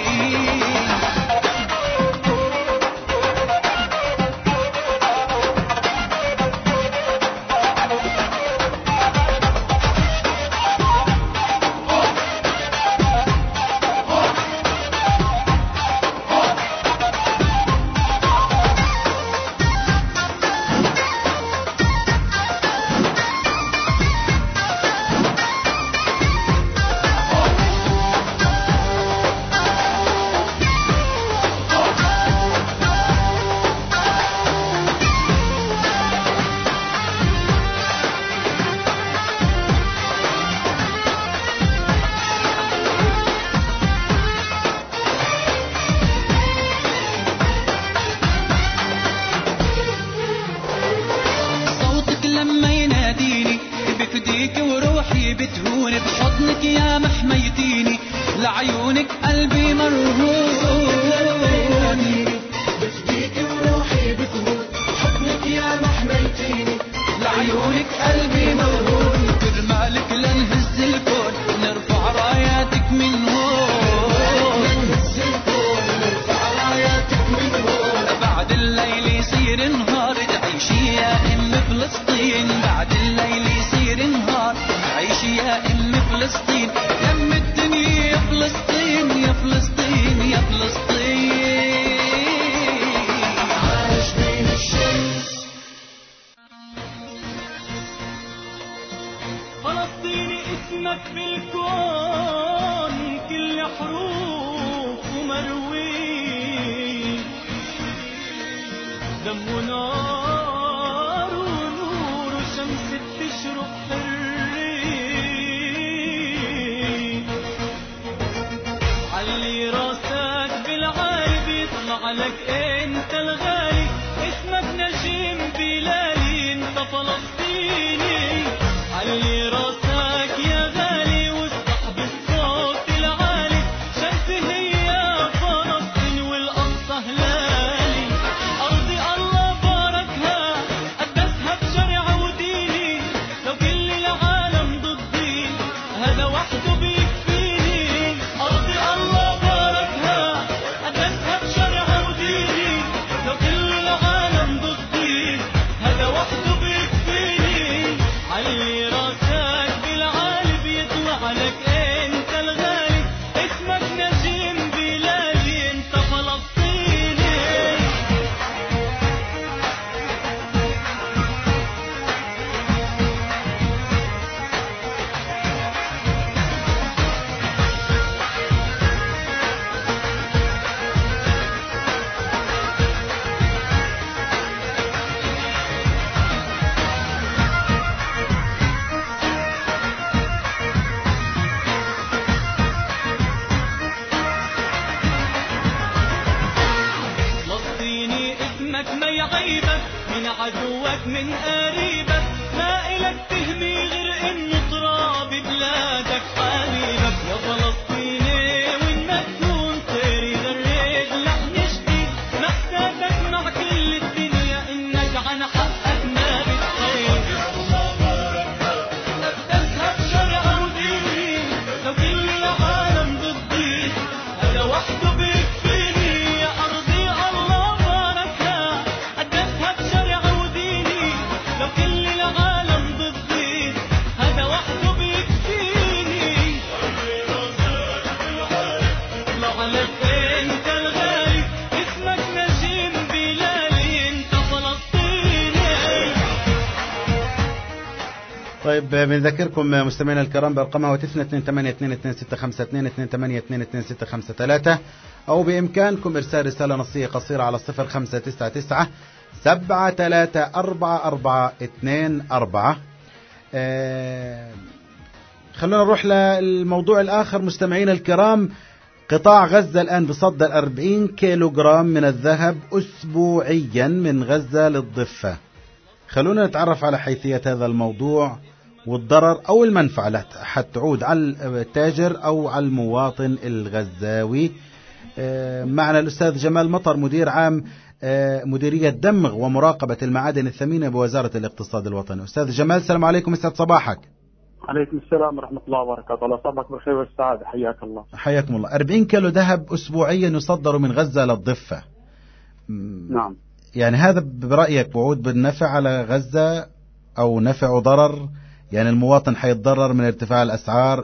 B: بفديك وروحي بتهون بحضنك يا محميتيني لعيونك قلبي مرهون. بفديك وروحي بتهون بحضنك يا محميتيني لعيونك قلبي مرهون. كرمالك لنهز الكون نرفع راياتك من هون. نهز الكون نرفع راياتك من هون. بعد الليل يصير نهار تعيشي يا ام فلسطين. بعد الليل يصير نهار عيشي يا ام فلسطين. يم الدنيا يا فلسطين يا فلسطين يا فلسطين. عايش بين الشمس. فلسطيني اسمك بالكون كل حروف ومروي دم ونار ونور وشمس بتشرق حرية. علي راسك بالعالي بيطلع لك انت الغالي. اسمك نجم بلالي انت فلسطيني. علي راسك يا غالي واصبح بالصوت العالي. شمسي هي فلسطين والقصة هلالي. أرضي الله باركها قدسها بشرع وديني. لو كل العالم ضدي هذا وحده بيكفيني. أرضي الله باركها قدسها بشرع وديني. لو كل العالم ضدي هذا وحده بيكفيني. علي راسك بالعالي بيطلع لك انت الغالي. اسمك نجم بلالي انت فلسطيني. فلسطيني اسمك ما يعيبك من عدوك من قريبك. ما إلك تهمي غير انه تراب بلادك حبيبك. يا فلسطيني وين ما تكون طير يغرد لحن جديد. محسابك مع كل الدنيا انك عن حقك ما بتخيب. قدسها بشرع وديني. لو كل العالم ضدي هذا وحده بيكفيني. يا أرضي الله باركها قدسها بشرع وديني. لو كل العالم ضدي هذا وحده بيكفيني. اطلع لك انت الغالي. اسمك نجم بلالي انت فلسطيني.
C: طيب بنذكركم مستمعينا الكرام بارقام هواتفنا 282265 او بامكانكم ارسال رساله نصيه قصيره على 0599 734424. خلونا نروح للموضوع الاخر مستمعينا الكرام. قطاع غزة الآن بصدر 40 كيلوغرام من الذهب أسبوعيا من غزة للضفة. خلونا نتعرف على حيثية هذا الموضوع والضرر أو المنفعة اللي حتعود على التاجر أو على المواطن الغزاوي. معنا الأستاذ جمال مطر مدير عام مديرية دمغ ومراقبة المعادن الثمينة بوزارة الاقتصاد الوطني. أستاذ جمال، السلام عليكم، يسعد صباحك.
G: عليكم السلام ورحمة الله وبركاته. الله صبحك بالخير والسعادة، حياك الله.
C: حياكم الله. 40 كيلو ذهب أسبوعيا يصدر من غزة للضفة.
G: نعم.
C: يعني هذا برأيك وعود بالنفع على غزة أو نفع وضرر؟ يعني المواطن حيتضرر من ارتفاع الأسعار،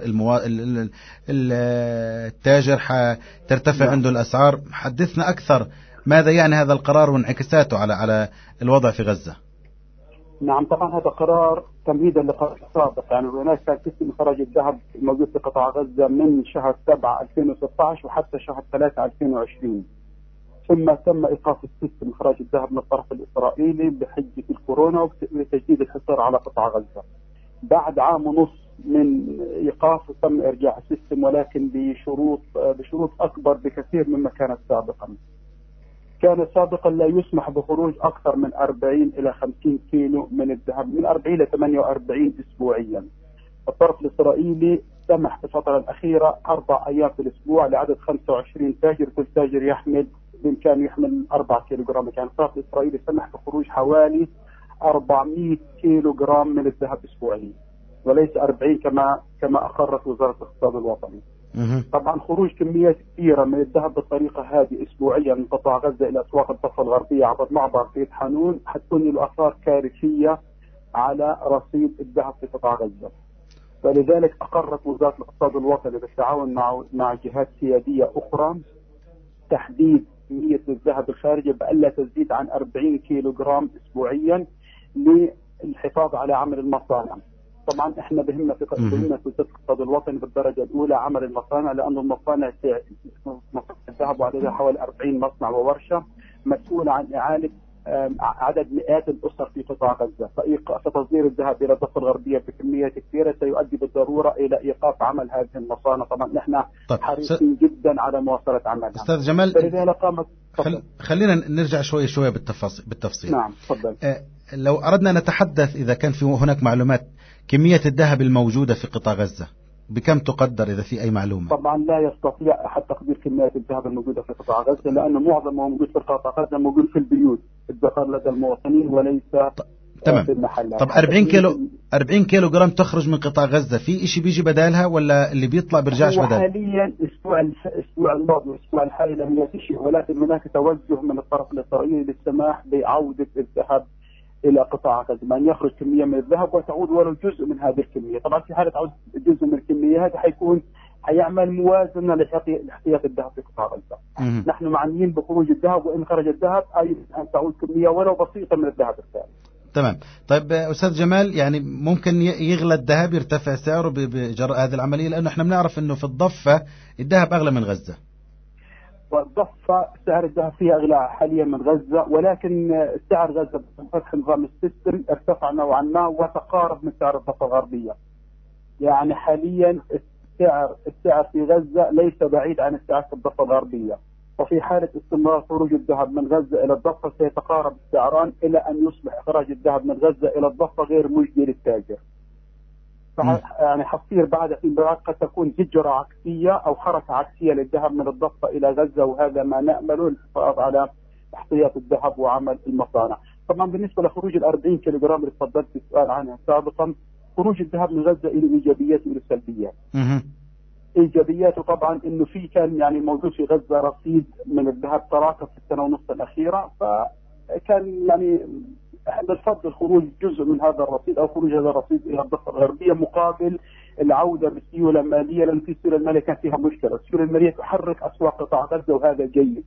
C: التاجر حترتفع عنده الأسعار. حدثنا أكثر، ماذا يعني هذا القرار وانعكاساته على الوضع في غزة؟
G: نعم، طبعا هذا قرار تمهيدا لقرار سابق. يعني هناك كان قسم إخراج الذهب موجود في قطاع غزة من شهر 7 2016 وحتى شهر 3 2020، ثم تم إيقاف السيستم إخراج الذهب من الطرف الإسرائيلي بحجة الكورونا وتجديد الحصار على قطاع غزة. بعد عام ونص من إيقافه تم إرجاع السيستم، ولكن بشروط أكبر بكثير مما كانت سابقا. كان سابقا لا يسمح بخروج أكثر من 40 إلى 50 كيلو من الذهب، من 40 إلى 48 أسبوعيا. الطرف الإسرائيلي سمح في الفترة الأخيرة 4 أيام في الأسبوع لعدد 25 تاجر، كل تاجر يحمل بإمكانه يحمل 4 كيلو جرام. يعني الطرف الإسرائيلي سمح بخروج حوالي 400 كيلو جرام من الذهب أسبوعيا، وليس 40 كما أقرت وزارة الاقتصاد الوطني. طبعا خروج كميات كثيرة من الذهب بالطريقة هذه أسبوعيا من قطاع غزة إلى أسواق الضفة الغربية عبر معبر بيت حانون حتكون له آثار كارثية على رصيد الذهب في قطاع غزة. فلذلك أقرت وزارة الاقتصاد الوطني بالتعاون مع جهات سيادية أخرى تحديد كمية الذهب الخارجي بألا تزيد عن 40 كيلو جرام أسبوعيا للحفاظ على عمل المصانع. طبعا احنا بهمنا في وزارة الاقتصاد الوطني بالدرجة الأولى عمل المصانع، لأن المصانع الذهب وعددها حوالي 40 مصنع وورشة مسؤولة عن إعالة عدد مئات الأسر في قطاع غزة. فتصدير الذهب إلى الضفة الغربية بكميات كثيرة سيؤدي بالضرورة إلى إيقاف عمل هذه المصانع. طبعا نحن حريصين جدا على مواصلة عملها.
C: أستاذ جمال، خلينا نرجع شوية بالتفصيل.
G: نعم تفضل.
C: لو أردنا نتحدث، إذا كان في هناك معلومات كمية الذهب الموجودة في قطاع غزة بكم تقدر إذا في أي معلومة؟
G: طبعا لا يستطيع أحد تقدير كمية الذهب الموجودة في قطاع غزة، لأنه معظمه موجود في قطاع غزة موجود في البيوت الدخل لدى المواطنين وليس في المحلات.
C: طب 40 كيلو جرام تخرج من قطاع غزة، في إشي بيجي بدالها ولا اللي بيطلع بيرجعش بدال؟
G: حاليا الأسبوع الماضي والأسبوع الحالي لم يأتي شيء، ولكن هناك توجه من الطرف الإسرائيلي للسماح بعودة الذهب إلى قطاع غزة، من يخرج كمية من الذهب وتعود ولو جزء من هذه الكمية. طبعا في حالة عودة جزء من الكمية هذا حيعمل موازنة لاحتياط الذهب في قطاع غزة. نحن معنيين بخروج الذهب، وإن خرج الذهب أي أن تعود كمية ولو بسيطة من الذهب الثاني.
C: تمام. طيب أستاذ جمال، يعني ممكن يغلى الذهب، يرتفع سعره بجراء هذه العملية، لأنه احنا بنعرف أنه في الضفة الذهب أغلى من غزة.
G: والضفة سعر الذهب فيها أغلى حاليا من غزة، ولكن سعر غزة بفتح نظام السيستم ارتفع نوعا ما وتقارب من سعر الضفة الغربية. يعني حاليا السعر في غزة ليس بعيد عن السعر في الضفة الغربية، وفي حالة استمرار خروج الذهب من غزة إلى الضفة سيتقارب السعران إلى أن يصبح إخراج الذهب من غزة إلى الضفة غير مجدي للتاجر. يعني حتصير بعد قد تكون هجرة عكسية أو حركة عكسية للذهب من الضفة إلى غزة، وهذا ما نأمله للحفاظ على احتياط الذهب وعمل المصانع. طبعا بالنسبة لخروج 40 كيلو جرام اللي تفضلت في السؤال عنها سابقا، خروج الذهب من غزة له إيجابيات وله سلبيات. إيجابياته طبعا إنه كان يعني موجود في غزة رصيد من الذهب تراكم في السنة ونصف الأخيرة، فكان يعني بنفضل خروج جزء من هذا الرصيد أو خروج هذا الرصيد إلى الضفة الغربية مقابل العودة بسيولة مالية، لأن في السيولة المالية كان فيها مشكلة. السيولة المالية تحرك أسواق قطاع غزة وهذا جيد.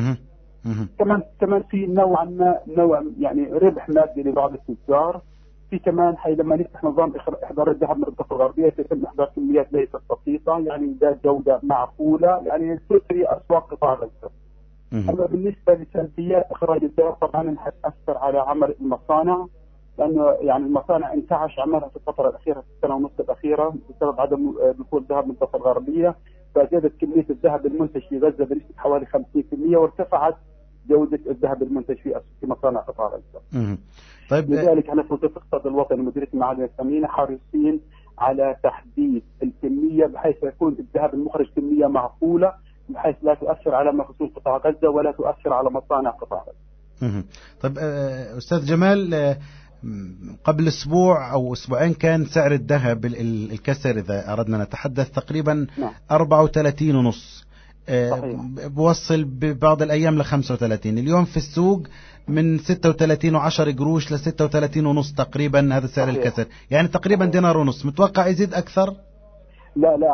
G: كمان في نوع يعني ربح مادي لبعض التجار. في كمان لما نفتح نظام إحضار الذهب من الضفة الغربية سيتم إحضار كميات ليست بسيطة، يعني ذات جودة معقولة، يعني تثري أسواق قطاع غزة. أما بالنسبة لسلبيات إخراج الذهب طبعا حتأثر على عمل المصانع، لأنه يعني المصانع انتعش عملها في الفترة الأخيرة في السنة ونصف الأخيرة بسبب عدم دخول الذهب من الضفة الغربية، فزادت كمية الذهب المنتج في غزة بنسبة حوالي 50%، وارتفعت جودة الذهب المنتج في مصانع قطاع غزة.
C: طيب
G: لذلك احنا في وزارة الاقتصاد الوطني ومديرية المعادن الثمينة حريصين على تحديد الكمية بحيث يكون الذهب المخرج كمية معقولة، بحيث لا تؤثر على مخزون قطاع غزة ولا تؤثر على مصانع قطاع غزة.
C: طيب أستاذ جمال، قبل أسبوع أو أسبوعين كان سعر الذهب الكسر إذا أردنا نتحدث تقريبا 34.5، بوصل ببعض الأيام ل35. اليوم في السوق من 36.10 قروش ل 36.5 تقريبا، هذا سعر الكسر، يعني تقريبا دينار ونص. متوقع يزيد أكثر؟
G: لا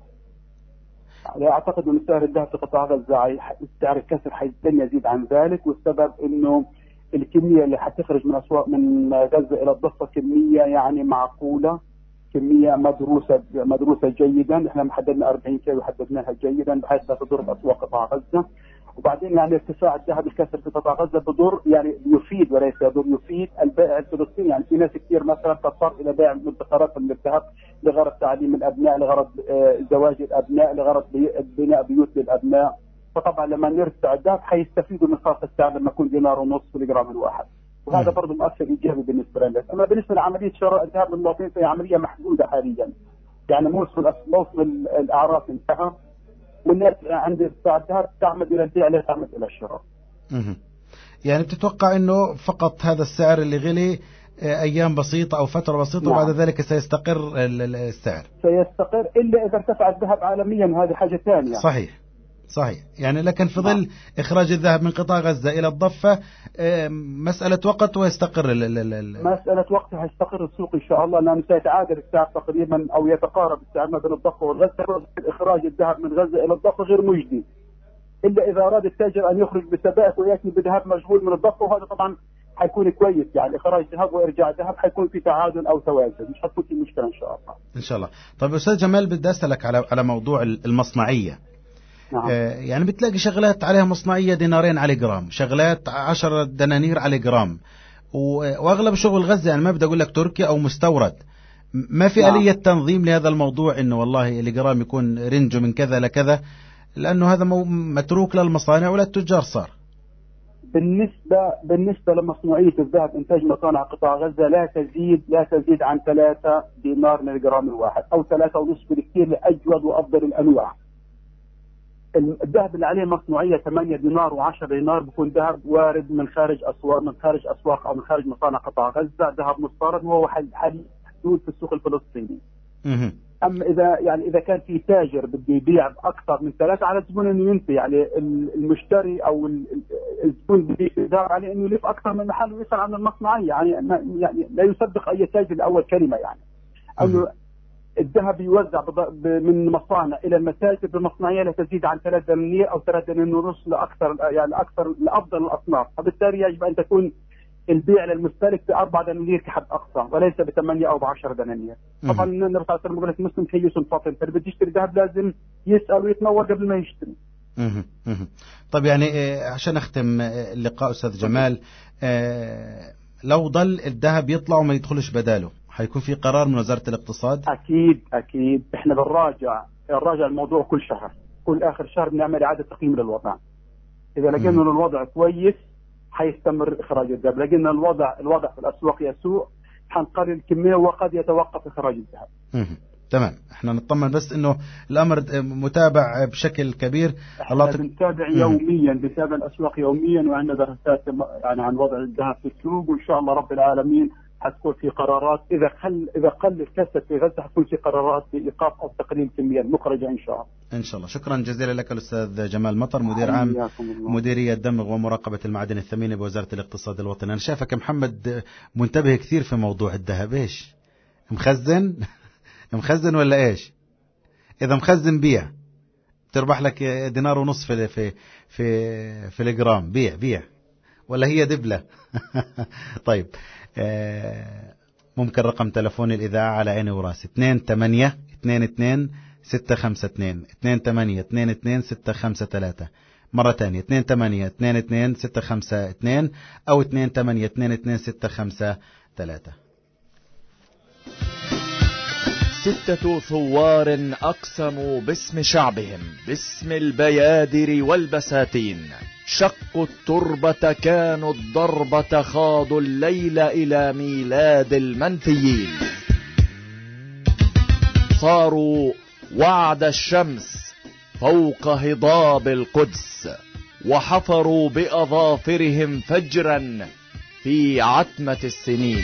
G: أعتقد أن سعر الذهب في قطاع غزة سعر الكسر حيتم يزيد عن ذلك، والسبب أنه الكمية اللي حتخرج من أسواق من غزة إلى الضفة كمية يعني معقولة، كمية مدروسة جيدا. احنا محددنا 40 كيلو حددناها جيدا بحيث لا تضر أسواق قطاع غزة. وبعدين يعني ارتفاع الذهب الكسر في قطاع غزة بضر، يعني يفيد وليس يضر، يفيد البائع الفلسطيني. يعني في ناس كثير مثلا تضطر الى بيع مدخرات من الذهب لغرض تعليم الابناء، لغرض زواج الابناء، لغرض بناء بيوت للابناء. فطبعا لما نرتفع الذهب حيستفيدوا من صرف السعر لما يكون دينار ونص في الجرام الواحد، وهذا برضه مؤثر ايجابي بالنسبه لنا. اما بالنسبه لعمليه شراء الذهب للمواطنين فهي عمليه محدوده حاليا، يعني موسم الاعراف انتهى والناس عند ارتفاع الذهب تعمد الى البيع لا تعمد الى الشراء.
C: يعني بتتوقع انه فقط هذا السعر اللي غلي ايام بسيطه او فتره بسيطه، نعم. وبعد ذلك سيستقر السعر،
G: سيستقر الا اذا ارتفع الذهب عالميا، وهذه حاجه ثانيه.
C: صحيح. يعني لكن في ظل اخراج الذهب من قطاع غزه الى الضفه مساله وقت ويستقر
G: مساله وقت هيستقر السوق ان شاء الله، لانه سيتعادل السعر تقريبا او يتقارب السعر ما بين الضفه والغزه. اخراج الذهب من غزه الى الضفه غير مجدي الا اذا اراد التاجر ان يخرج بسبائك وياتي بذهب مجهول من الضفه، وهذا طبعا حيكون كويس. يعني اخراج ذهب وارجاع ذهب حيكون في تعادل او توازن، مش حتكون في مشكله ان شاء الله.
C: ان شاء الله. طيب استاذ جمال، بدي اسالك على موضوع المصنعيه.
G: نعم.
C: يعني بتلاقي شغلات عليها مصنعيه دينارين على جرام، شغلات 10 دنانير على جرام، واغلب شغل غزه يعني ما بدي اقول لك تركي او مستورد. ما في آلية تنظيم لهذا الموضوع، انه والله الجرام يكون رينجه من كذا لكذا، لانه هذا متروك للمصانع ولا التجار صار.
G: بالنسبه لمصنوعيه الذهب، انتاج مصانع قطاع غزه لا تزيد عن 3 دينار من الجرام الواحد، او 3.5 بالكثير لاجود وافضل الانواع. الذهب اللي عليه مصنوعيه 8 دينار و10 دينار بيكون ذهب وارد من خارج اسواق او من خارج مصانع قطاع غزه، ذهب مستورد وهو حاليا محدود في السوق الفلسطيني. اما اذا كان في تاجر بده يبيع باكثر من 3 على الزبون انه ينفي، يعني المشتري او الزبون بده يدار عليه انه يلف اكثر من محل ويسال عن المصنعيه، يعني لا يصدق اي تاجر لاول كلمه. يعني انه الذهب يوزع من مصانع الى المتاجر بمصنعيه لا تزيد عن 3 دنانير او 3 دنانير ونص لاكثر لافضل الاصناف، فبالتالي يجب ان تكون البيع للمستهلك ب4 دنانير كحد اقصى، وليس ب8 او ب10 دنانير. طبعا النبي صلى الله عليه وسلم يقول لك المسلم كيس فاطن، فاللي بده يشتري ذهب لازم يسال ويتنور قبل ما يشتري.
C: طيب يعني عشان اختم اللقاء استاذ جمال، لو ضل الذهب يطلع وما يدخلش بداله، حيكون في قرار من وزاره الاقتصاد؟
G: اكيد احنا بنراجع الموضوع كل شهر، كل اخر شهر بنعمل اعاده تقييم للوضع. اذا لقينا انه الوضع كويس حيستمر اخراج الذهب، لقينا الوضع في الاسواق يسوء حنقلل الكميه وقد يتوقف اخراج الذهب.
C: تمام. احنا نطمن بس انه الامر متابع بشكل كبير.
G: الله بنتابع يوميا، بنتابع الاسواق يوميا، وعندنا دراسات يعني عن وضع الذهب في السوق، وان شاء الله رب العالمين حتكون في قرارات اذا قل الكسر في غزه حتكون في قرارات بايقاف او تقليل كميه مخرجه ان شاء الله.
C: ان شاء الله. شكرا جزيلا لك الاستاذ جمال مطر، مدير عام مديريه دمغ ومراقبه المعادن الثمينه بوزاره الاقتصاد الوطني. انا شايفك محمد منتبه كثير في موضوع الذهب، ايش مخزن ولا ايش؟ اذا مخزن بيع، تربح لك 1.5 دينار في الجرام، بيع ولا هي دبلة؟ طيب ممكن رقم تلفون الإذاعة على عيني وراسي 2822 652 2822 مرة تانية 2822 652 أو 2822 653.
H: 6 ثوار أقسموا باسم شعبهم، باسم البيادر والبساتين، شقوا التربة كانوا الضربة، خاضوا الليل إلى ميلاد المنفيين، صاروا وعد الشمس فوق هضاب القدس، وحفروا بأظافرهم فجرا في عتمة السنين.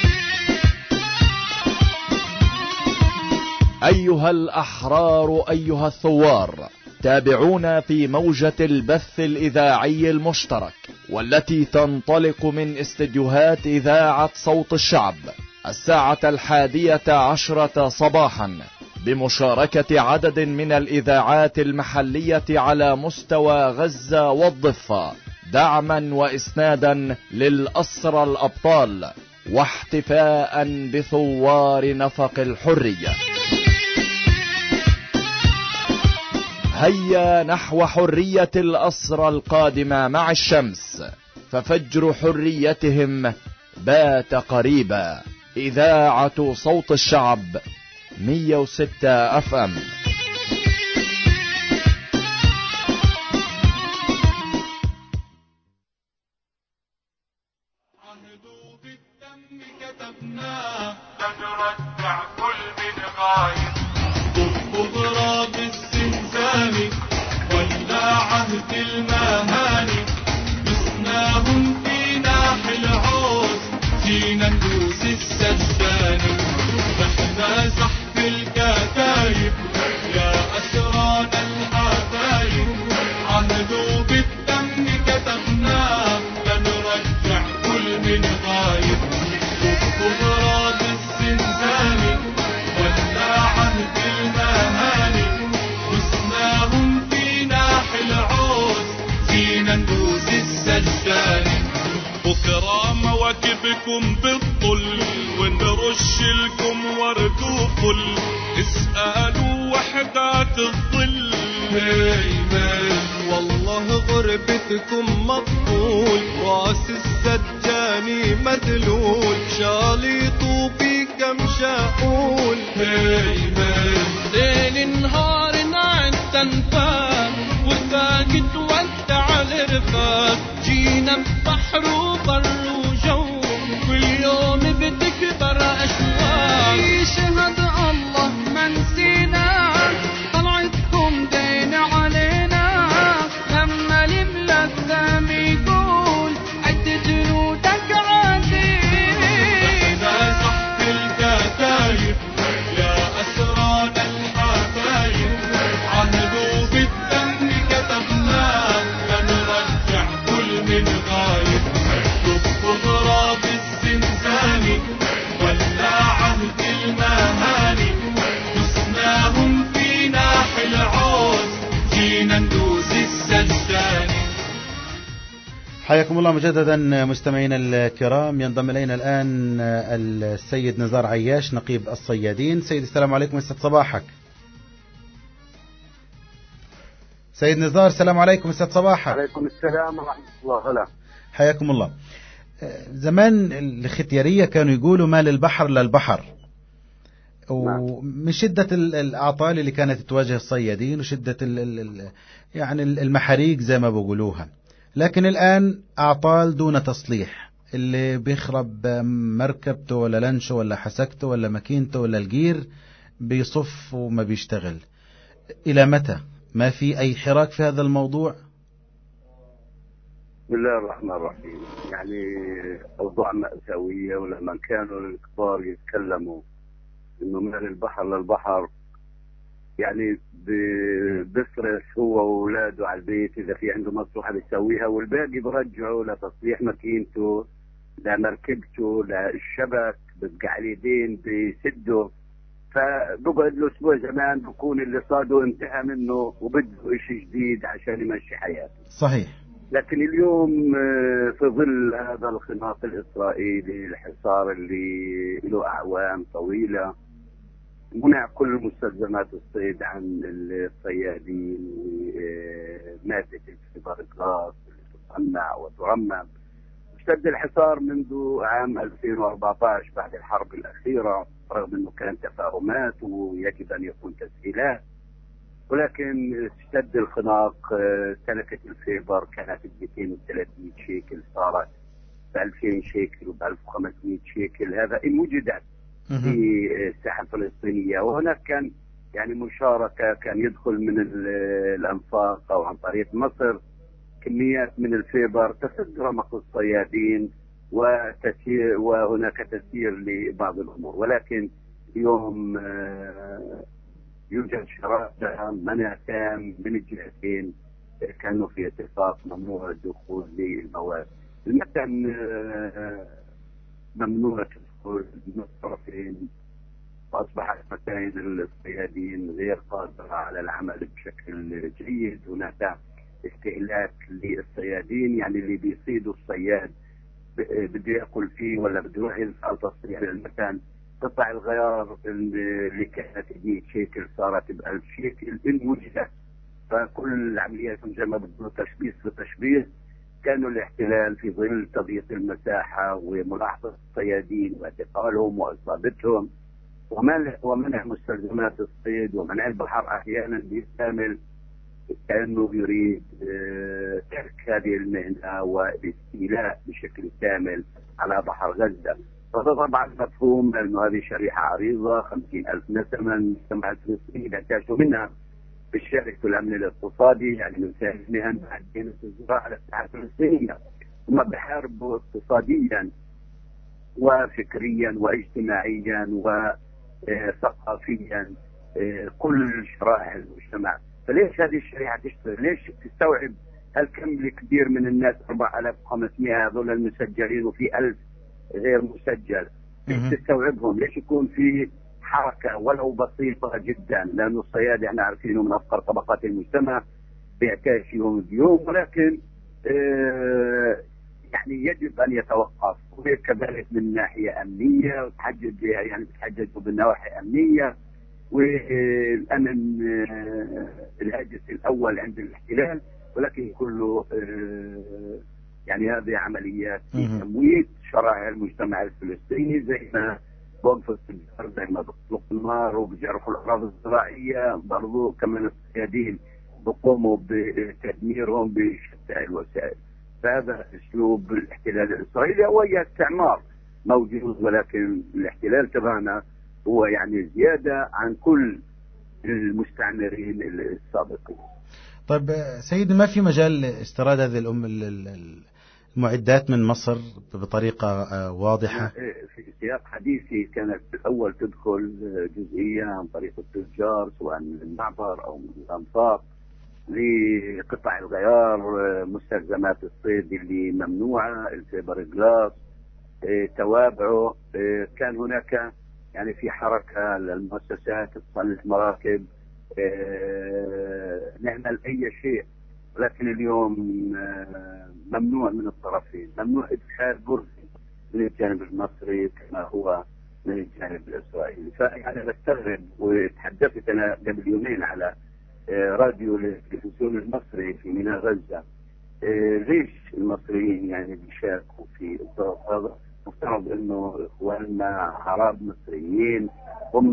H: أيها الأحرار، أيها الثوار، تابعونا في موجة البث الإذاعي المشترك، والتي تنطلق من استديوهات إذاعة صوت الشعب الساعة 11 صباحا، بمشاركة عدد من الإذاعات المحلية على مستوى غزة والضفة، دعما وإسنادا للأسرى الأبطال، واحتفاء بثوار نفق الحرية. هيا نحو حرية الأسرى القادمة مع الشمس، ففجر حريتهم بات قريبا. إذاعة صوت الشعب 106 FM.
B: عهدوا بالدم كتبناه، نرجع كل من غايب. ضد غراب الزنزاني ولا عهد المهاني، بسناهم في ناحي العوز، جينا ندوس السجاني. نحنا زحف الكتايب يا أسرانا الحبايب، عهدوا بالدم كتبناه، لنرجع كل من غايب. ضد غراب الزنزاني ولا عهد المهاني، بسناهم في ناحي العوز، جينا ندوس السجاني. بكرة مواكبكم بالطل، ونرش لكم ورد وفل، اسألوا وحدات الظل. والله غربتكم مقبول، راس السجاني مدلول، شالي طوبي كم شاقول. ليل نهار نعد تنفاق، وساكت ودع الرفاق، جينا ببحر وبر وجو، كل يوم بتكبر أشواق. يشهد الله ما نسينا، طلعتكم دين علينا، لما الملك دام يقول عد جنودك عزيز. احنا زحف الكتايب يا أسرانا الحبايب، عهدوا بالدم كتبناه، لنرجع كل من غايب. ضد غراب الزنزاني ولا عهد المهاني، دسناهم في ناحي العوز، جينا ندوس السجاني.
C: حياكم الله مجددا مستمعينا الكرام. ينضم إلينا الآن السيد نزار عياش نقيب الصيادين. سيد السلام عليكم، يسعد صباحك. سيد نزار السلام عليكم، يسعد صباحك.
I: عليكم السلام ورحمة الله. هلا
C: حياكم الله. زمان الختيارية كانوا يقولوا ما للبحر للبحر، ومن شدة الأعطال اللي كانت تواجه الصيادين، وشدة يعني المحاريق زي ما بيقولوها. لكن الآن أعطال دون تصليح، اللي بيخرب مركبته ولا لنشه ولا حسكته ولا ماكينته ولا الجير بيصف وما بيشتغل. إلى متى؟ ما في أي حراك في هذا الموضوع؟
I: بسم الله الرحمن الرحيم. يعني أوضاع مأساوية، ولما كانوا الكبار يتكلموا إنه من البحر للبحر، يعني بيصرف هو وأولاده على البيت، إذا في عنده مصلحة بيسويها، والباقي برجعه لتصليح ماكينته، لمركبته، للشبك بيبقى عليه دين بيسده. فبقعد له أسبوع زمان بكون اللي صاده انتهى منه وبده إشي جديد عشان يمشي حياته.
C: صحيح.
I: لكن اليوم في ظل هذا الخناق الإسرائيلي، الحصار اللي له أعوام طويلة، منع كل مستلزمات الصيد عن الصيادين، ومادة الفيبرغلاس اللي تصنع وترمم. اشتد الحصار منذ عام 2014 بعد الحرب الأخيرة، رغم أنه كان تفاهمات ويجب أن يكون تسهيلات، ولكن اشتد الخناق. سلكة الفيبر كانت ب 200 و 300 شيكل، صارت ب 2000 شيكل وب 1500 شيكل، هذا إن وجدت في الساحة الفلسطينية. وهناك كان يعني مشاركة، كان يدخل من الأنفاق أو عن طريق مصر كميات من الفيبر تسد رمق الصيادين وهناك تسيير لبعض الأمور. ولكن اليوم يوجد شرائع منع تام من الجهتين، كانوا في اتفاق ممنوع الدخول للمواد. المتن ممنوع الدخول من الطرفين، وأصبحت مكاين الصيادين غير قادرة على العمل بشكل جيد. هناك استهلاك للصيادين، يعني اللي بيصيدوا الصياد بده ياكل فيه ولا بده يروح ينسى تصنيع المكان. قطع الغيار اللي كانت 100 شيكل صارت ب 1000 شيكل إن وجدت. فكل عمليات زي ما بدنا تشبيس بتشبيس. كانوا الاحتلال في ظل تضييق المساحة وملاحظة الصيادين واعتقالهم وإصابتهم ومنع مستلزمات الصيد ومنع البحر أحيانا بالكامل، كأنه يريد ترك هذه المهنة والاستيلاء بشكل كامل على بحر غزة. فهذا طبعا مفهوم أنه هذه شريحة عريضة 50,000 نسمة المجتمع الفلسطيني يحتاجوا منها بالشركة والأمن الاقتصادي، يعني من ثاني مهن بعدين الزراعة على الساحة الفلسطينية. هم بحاربوا اقتصاديا وفكريا واجتماعيا وثقافيا كل شرائح المجتمع. فليش هذه الشريحة تشتغل؟ ليش تستوعب الكم الكبير من الناس 4500 هذول المسجلين وفي 1000 غير مسجل؟ ليش تستوعبهم؟ ليش يكون في حركة ولو بسيطة جدا؟ لأنه الصياد احنا عارفينه من أفقر طبقات المجتمع، بيعتاش يوم بيوم، ولكن يعني يجب أن يتوقف. وكذلك من ناحية أمنية وتحجج، يعني بتحججوا بالنواحي أمنية والأمن الهاجس الأول عند الاحتلال، ولكن كله يعني هذه عمليات في تمويت شرائح المجتمع الفلسطيني، زي ما بوقف التجار، زي ما بيطلقوا النار وبيجرحوا الأراضي الزراعية، برضو كمان الصيادين بقوموا بتدميرهم بشتى الوسائل. فهذا أسلوب الاحتلال الإسرائيلي، هو استعمار موجود، ولكن الاحتلال تبعنا هو يعني زيادة عن كل المستعمرين السابقين.
C: طيب سيدي، ما في مجال استيراد هذه المعدات من مصر بطريقة واضحة؟
I: في سياق حديثي كانت الأول تدخل جزئية عن طريق التجار، سواء من المعبر أو من الأنفاق، لقطع الغيار، مستلزمات الصيد اللي ممنوعة، الفيبر جلاس، توابعه. كان هناك يعني في حركة للمؤسسات تصلح مراكب، نعمل أي شيء. لكن اليوم ممنوع من الطرفين، ممنوع إدخال برهي من الجانب المصري كما هو من الجانب الإسرائيلي. فأنا بستغرب، وتحدثت أنا قبل يومين على راديو التلفزيون المصري في ميناء غزة، ليش المصريين يعني بيشاركوا في الضغط هذا؟ مفترض انه اخواننا عرب مصريين هم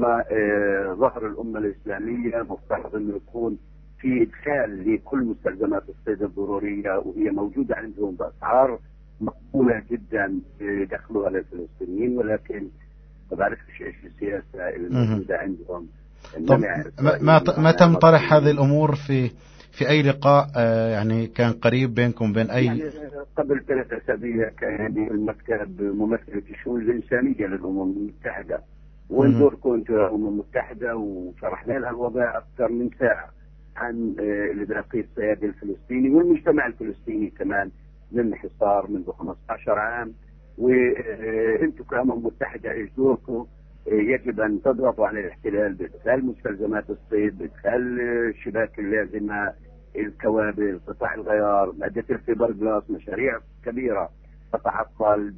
I: ظهر الامه الاسلاميه، مفترض انه يكون في ادخال لكل مستلزمات الصيد الضروريه، وهي موجوده عندهم باسعار مقبوله جدا دخلوها للفلسطينيين، ولكن ما بعرفش ايش السياسه اللي موجوده عندهم.
C: طب ما تم طرح هذه الامور في اي لقاء يعني كان قريب بينكم بين اي؟
I: يعني قبل 3 أسابيع كان عندي المكتب ممثلة الشؤون الإنسانية للأمم المتحدة، وين دوركم انتم الأمم المتحدة، وشرحنا لها الوضع أكثر من ساعة عن اللي بقي الصيادي الفلسطيني والمجتمع الفلسطيني كمان من حصار منذ 15 عام، وانتم كأمم متحدة ايش دوركم؟ يجب أن تضغطوا على الاحتلال بإدخال مستلزمات الصيد، بإدخال الشباك اللازمة، الكوابل، قطع الغيار، مادة الفيبر جلاس، مشاريع كبيرة تتعطل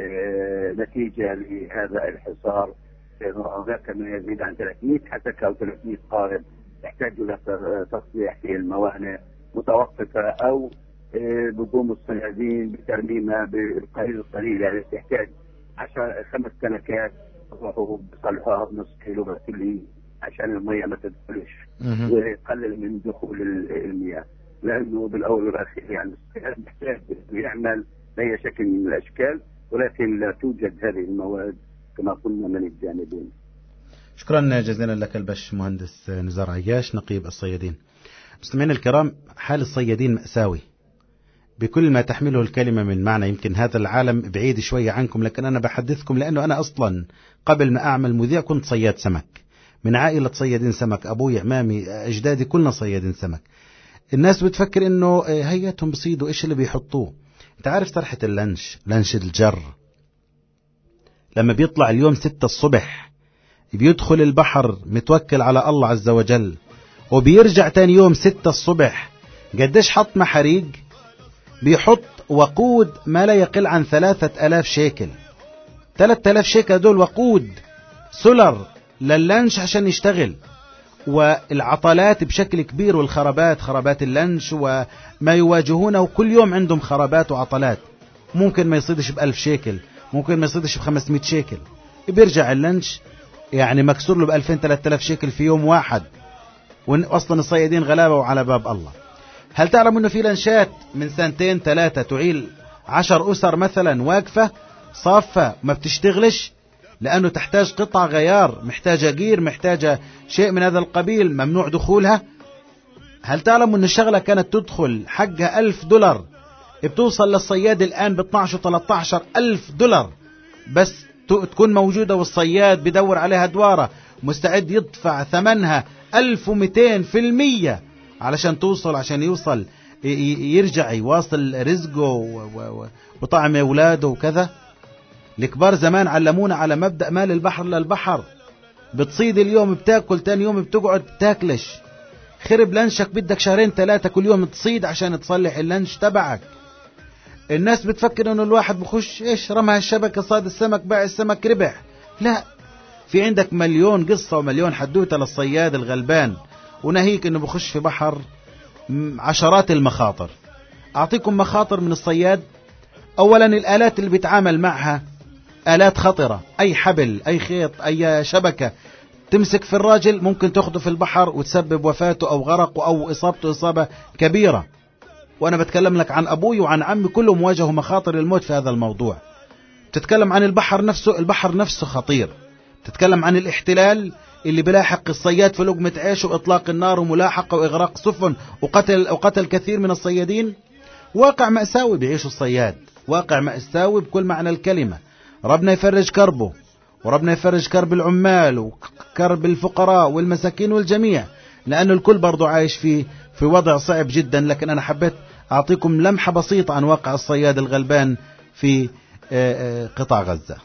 I: بنتيجة لهذا الحصار. هناك ما يزيد عن 300 حسكة أو 300 قارب يحتاجوا إلى تصليح في الموانئ متوقفة، أو بقوم الصيادين بترميمها بالقليل القليل، يعني تحتاج 5 كنكات يروحوا بيصلحوها بنص كيلو بس اللي عشان المية ما تدخلش ويقلل من دخول المياه، لأنه بالأول والأخير يعني الصياد محتاج يعمل بأي شكل من الأشكال، ولكن لا توجد هذه المواد كما قلنا من الجانبين.
C: شكرا جزيلا لك البش مهندس نزار عياش، نقيب الصيادين. مستمعينا الكرام، حال الصيادين مأساوي، بكل ما تحمله الكلمة من معنى. يمكن هذا العالم بعيد شوية عنكم، لكن أنا بحدثكم لأنه أنا أصلا قبل ما أعمل مذيع كنت صياد سمك، من عائلة صيادين سمك، أبوي عمامي أجدادي كلنا صيادين سمك. الناس بتفكر إنه هياتهم بصيدوا إيش اللي بيحطوه. أنت عارف طرحة اللانش، لانش الجر، لما بيطلع اليوم 6 الصبح بيدخل البحر متوكل على الله عز وجل، وبيرجع تاني يوم 6 الصبح، قديش حط محاريق؟ بيحط وقود ما لا يقل عن 3000 شيكل. 3000 شيكل دول وقود سولر لللانش عشان يشتغل. والعطلات بشكل كبير والخرابات، خرابات اللانش وما يواجهونه كل يوم عندهم خرابات وعطلات. ممكن ما يصيدش ب1000 شيكل، ممكن ما يصيدش ب500 شيكل. بيرجع اللانش يعني مكسور له ب2000-3000 شيكل في يوم واحد، وأصلا الصيادين غلابة وعلى باب الله. هل تعلم أنه في لانشات من 2-3 تعيل 10 أسر مثلا واقفة صافة ما بتشتغلش، لأنه تحتاج قطع غيار، محتاجة جير، محتاجة شيء من هذا القبيل، ممنوع دخولها. هل تعلم أن الشغلة كانت تدخل حقها $1000، بتوصل للصياد الآن ب12-13 ألف دولار بس تكون موجودة، والصياد بدور عليها دوارة مستعد يدفع ثمنها 1200% علشان توصل، عشان يوصل يرجع يواصل رزقه وطعم أولاده وكذا. الكبار زمان علمونا على مبدأ مال البحر للبحر. بتصيد اليوم بتاكل، تاني يوم بتقعد تاكلش. خرب لانشك بدك 2-3 كل يوم تصيد عشان تصلح اللانش تبعك. الناس بتفكر انه الواحد بخش ايش، رمى الشبكة، صاد السمك، باع السمك، ربح. لا، في عندك مليون قصة ومليون حدوتة للصياد الغلبان، وناهيك انه بخش في بحر عشرات المخاطر. اعطيكم مخاطر من الصياد. اولا الالات اللي بيتعامل معها آلات خطرة، أي حبل، أي خيط، أي شبكة تمسك في الراجل ممكن تاخده في البحر وتسبب وفاته أو غرقه أو إصابته إصابة كبيرة. وأنا بتكلم لك عن أبوي وعن عمي، كلهم واجهوا مخاطر الموت في هذا الموضوع. تتكلم عن البحر نفسه، البحر نفسه خطير. تتكلم عن الاحتلال اللي بلاحق الصياد في لقمة عيشه، وإطلاق النار وملاحقة وإغراق سفن وقتل كثير من الصيادين. واقع مأساوي بيعيشه الصياد، واقع مأساوي بكل معنى الكلمة. ربنا يفرج كربه، وربنا يفرج كرب العمال وكرب الفقراء والمساكين والجميع، لأن الكل برضو عايش في وضع صعب جدا. لكن أنا حبيت أعطيكم لمحة بسيطة عن واقع الصياد الغلبان في قطاع غزة.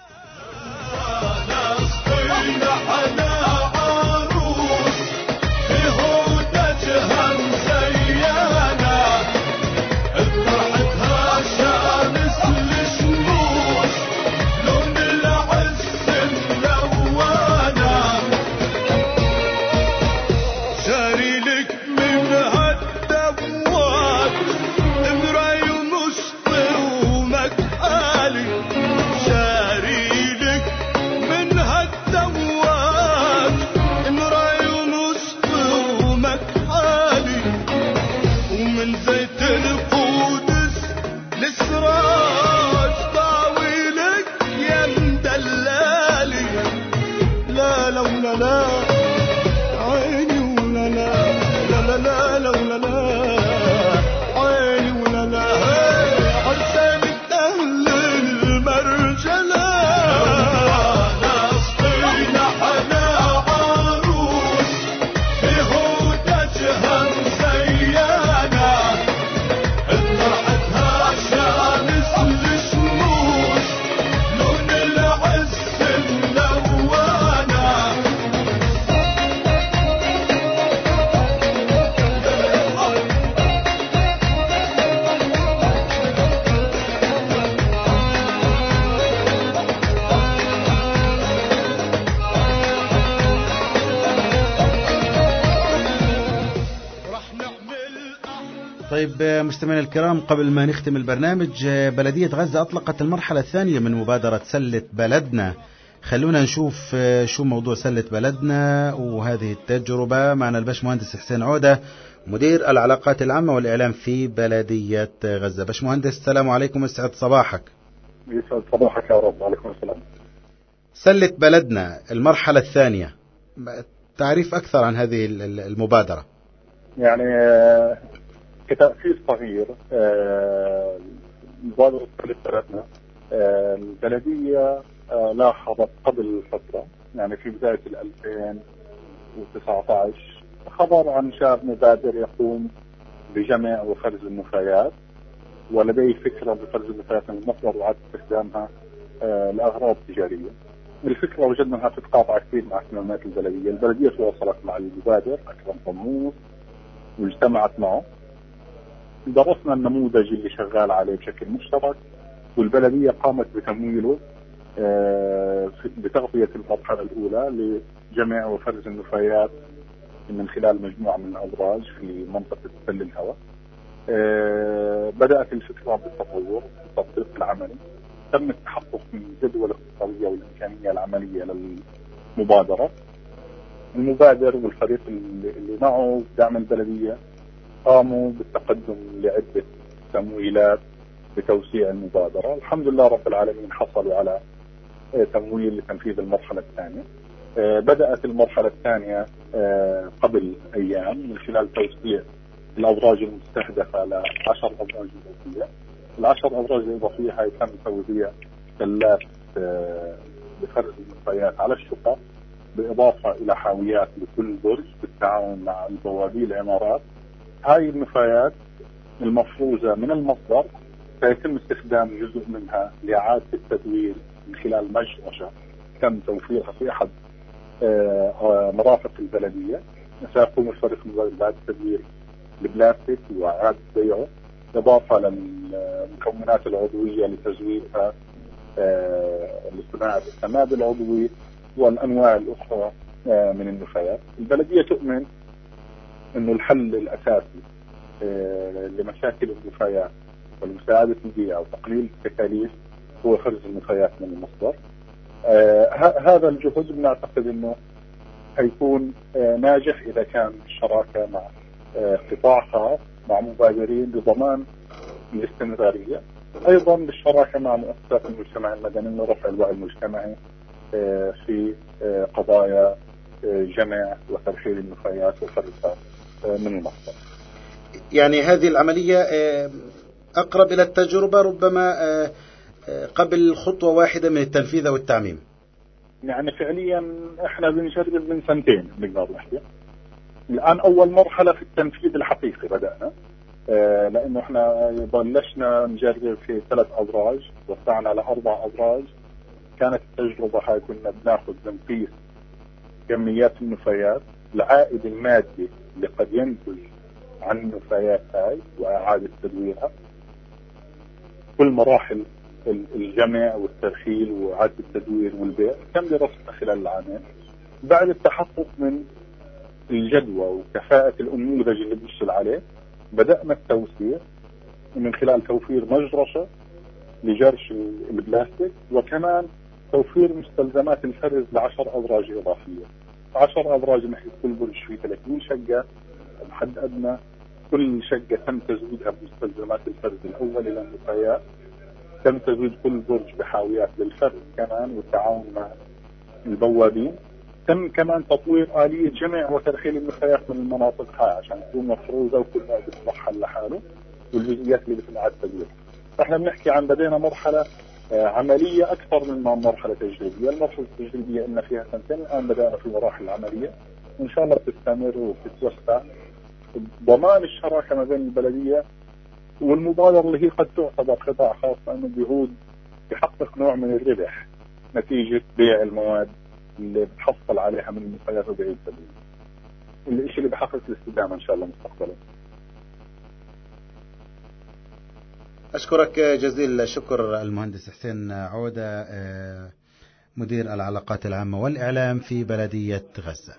C: طيب مستمعينا الكرام، قبل ما نختم البرنامج، بلدية غزة أطلقت المرحلة الثانية من مبادرة سلة بلدنا. خلونا نشوف شو موضوع سلة بلدنا وهذه التجربة. معنا الباشمهندس حسين عودة، مدير العلاقات العامة والإعلام في بلدية غزة. باشمهندس السلام عليكم، يسعد صباحك.
J: يسعد صباحك يا رب. وعليكم السلام.
C: سلة بلدنا المرحلة الثانية، تعريف أكثر عن هذه المبادرة.
J: يعني كتأسيس صغير مبادرة بلدنا البلدية لاحظت قبل فترة، يعني في بداية 2019 خبر عن شاب مبادر يقوم بجمع وفرز النفايات، ولديه فكرة بفرز النفايات من المصدر وعدم استخدامها لأغراض تجارية. الفكرة وجدنا أنها تتقاطع كثير مع اهتمامات البلدية. البلدية تواصلت مع المبادر أكرم طموس واجتمعت معه، درسنا النموذج اللي شغال عليه بشكل مشترك، والبلدية قامت بتمويله بتغطية المرحلة الأولى لجمع وفرز النفايات من خلال مجموعة من الأبراج في منطقة تل الهواء. بدأت الفكرة بالتطور والتطبيق العملي، تم التحقق من الجدوى الاقتصادية والإمكانية العملية للمبادرة. المبادر والفريق اللي معه دعم البلدية قاموا بالتقدم لعدة تمويلات لتوسيع المبادرة. الحمد لله رب العالمين حصلوا على تمويل لتنفيذ المرحلة الثانية. بدأت المرحلة الثانية قبل أيام من خلال توسيع الأبراج المستهدفة ل10 أبراج إضافية. ال10 أبراج الإضافية هاي تم توزيع ثلاث لفرز النفايات على الشقق، بالإضافة إلى حاويات لكل برج بالتعاون مع البوابي العمارات. هاي النفايات المفروزة من المصدر سيتم استخدام جزء منها لإعادة التدوير من خلال مجرشة تم توفيرها في أحد مرافق البلدية. سيقوم الفريق بعد تدوير البلاستيك وإعادة بيعه، إضافة للمكونات العضوية لتزويرها لصناعة السماد العضوي والأنواع الأخرى من النفايات. البلدية تؤمن أنه الحل الأساسي لمشاكل النفايات والمساعدة البيئة وتقليل التكاليف هو فرز النفايات من المصدر. هذا الجهد بنعتقد أنه هيكون ناجح إذا كان الشراكة مع قطاع خاص مع مبادرين لضمان الاستمرارية، أيضا بالشراكة مع مؤسسات المجتمع المدني لرفع الوعي المجتمعي في قضايا جمع وترحيل النفايات وفرزها من المصدر.
C: يعني هذه العملية أقرب إلى التجربة ربما قبل خطوة واحدة من التنفيذ والتعميم.
J: يعني فعليا احنا بنجرب من سنتين نقدر نحكي. الآن أول مرحلة في التنفيذ الحقيقي بدأنا، لأنه احنا بلشنا نجرب في 3 أبراج، وسعنا ل4 أبراج. كانت التجربة هاي كنا بنقيس كميات النفايات، العائد المادي اللي قد ينتج عن النفايات هاي وإعادة تدويرها، كل مراحل الجمع والترحيل وإعادة التدوير والبيع كم درسنا خلال العامين. بعد التحقق من الجدوى وكفاءة الأنموذج اللي بنشتغل عليه، بدأنا التوسيع من خلال توفير مجرشة لجرش البلاستيك، وكمان توفير مستلزمات الفرز ل10 أبراج إضافية. 10 أبراج نحن كل برج فيه 30 شقة بحد أدنى، كل شقة تم تزويدها بمستلزمات الفرز الأول إلى النفايات، تم تزويد كل برج بحاويات للفرز كمان والتعاون مع البوابين. تم كمان تطوير آلية جمع وترحيل النفايات من المناطق هاي عشان تكون مفروزة وكل نوع بترحل لحاله والجزئيات اللي بتنعاد تدويرها. احنا بنحكي عن بدينا مرحلة عملية أكثر من مرحلة تجريبية. المرحلة التجريبية إن فيها 2 سنين، الآن بدأنا في مراحل العملية وإن شاء الله بتستمر وبتتوسع. ضمان الشراكة ما بين البلدية والمبادرة اللي هي قد تعتبر قطاع خاص، لأنه بيعود يحقق نوع من الربح نتيجة بيع المواد اللي بتحصل عليها من النفايات وبعيد تدوير، الشيء اللي بحقق الاستدامة إن شاء الله مستقبلا.
C: أشكرك جزيل الشكر المهندس حسين عودة، مدير العلاقات العامة والإعلام في بلدية غزة.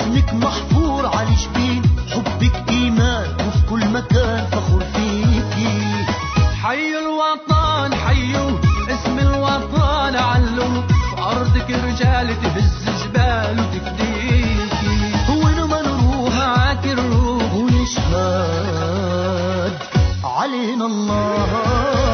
B: حضنك محفور على الجبين، حبك إيمان وفي كل مكان فخور فيكي. حي الوطن حيو، اسم الوطن علو، في أرضك رجال تهز جبال وتفديكي. وين ما نروح معاك نروح ونشهد علينا الله.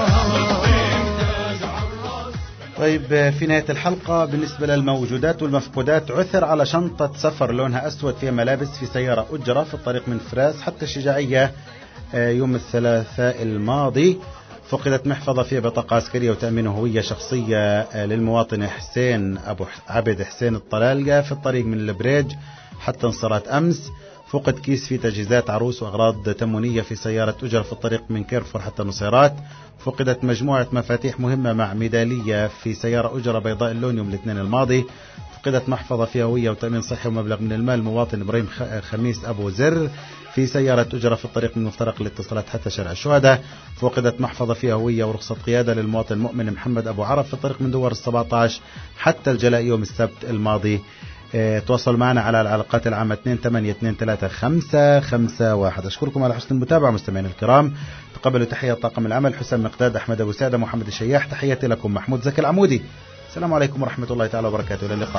C: طيب في نهاية الحلقة بالنسبة للموجودات والمفقودات، عثر على شنطة سفر لونها أسود فيها ملابس في سيارة أجرة في الطريق من فراس حتى الشجاعية يوم الثلاثاء الماضي. فقدت محفظة فيها بطاقة عسكرية وتأمين هوية شخصية للمواطن حسين أبو عبد حسين الطلالقة في الطريق من البريج حتى انصارات أمس. فقد كيس فيه تجهيزات عروس وأغراض تموينية في سيارة أجرة في الطريق من كيرفور حتى نصيرات. فقدت مجموعة مفاتيح مهمة مع ميدالية في سيارة أجرة بيضاء اللون يوم الاثنين الماضي. فقدت محفظة فيها هوية وتأمين صحي ومبلغ من المال مواطن إبراهيم خميس أبو زر في سيارة أجرة في الطريق من مفترق الاتصالات حتى شارع الشهداء. فقدت محفظة فيها هوية ورخصة قيادة للمواطن مؤمن محمد أبو عرف في الطريق من دوار 17 حتى الجلاء يوم السبت الماضي. تواصل معنا على العلاقات العامة 28233551. أشكركم على حسن المتابعة مستمعين الكرام. تقبلوا تحية طاقم العمل حسام مقداد، أحمد أبو سادة، محمد الشياح. تحياتي لكم محمود زكي العمودي. السلام عليكم ورحمة الله تعالى وبركاته. إلى اللقاء.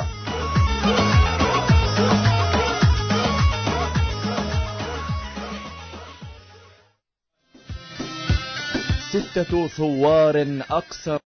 H: ستة ثوار أكثر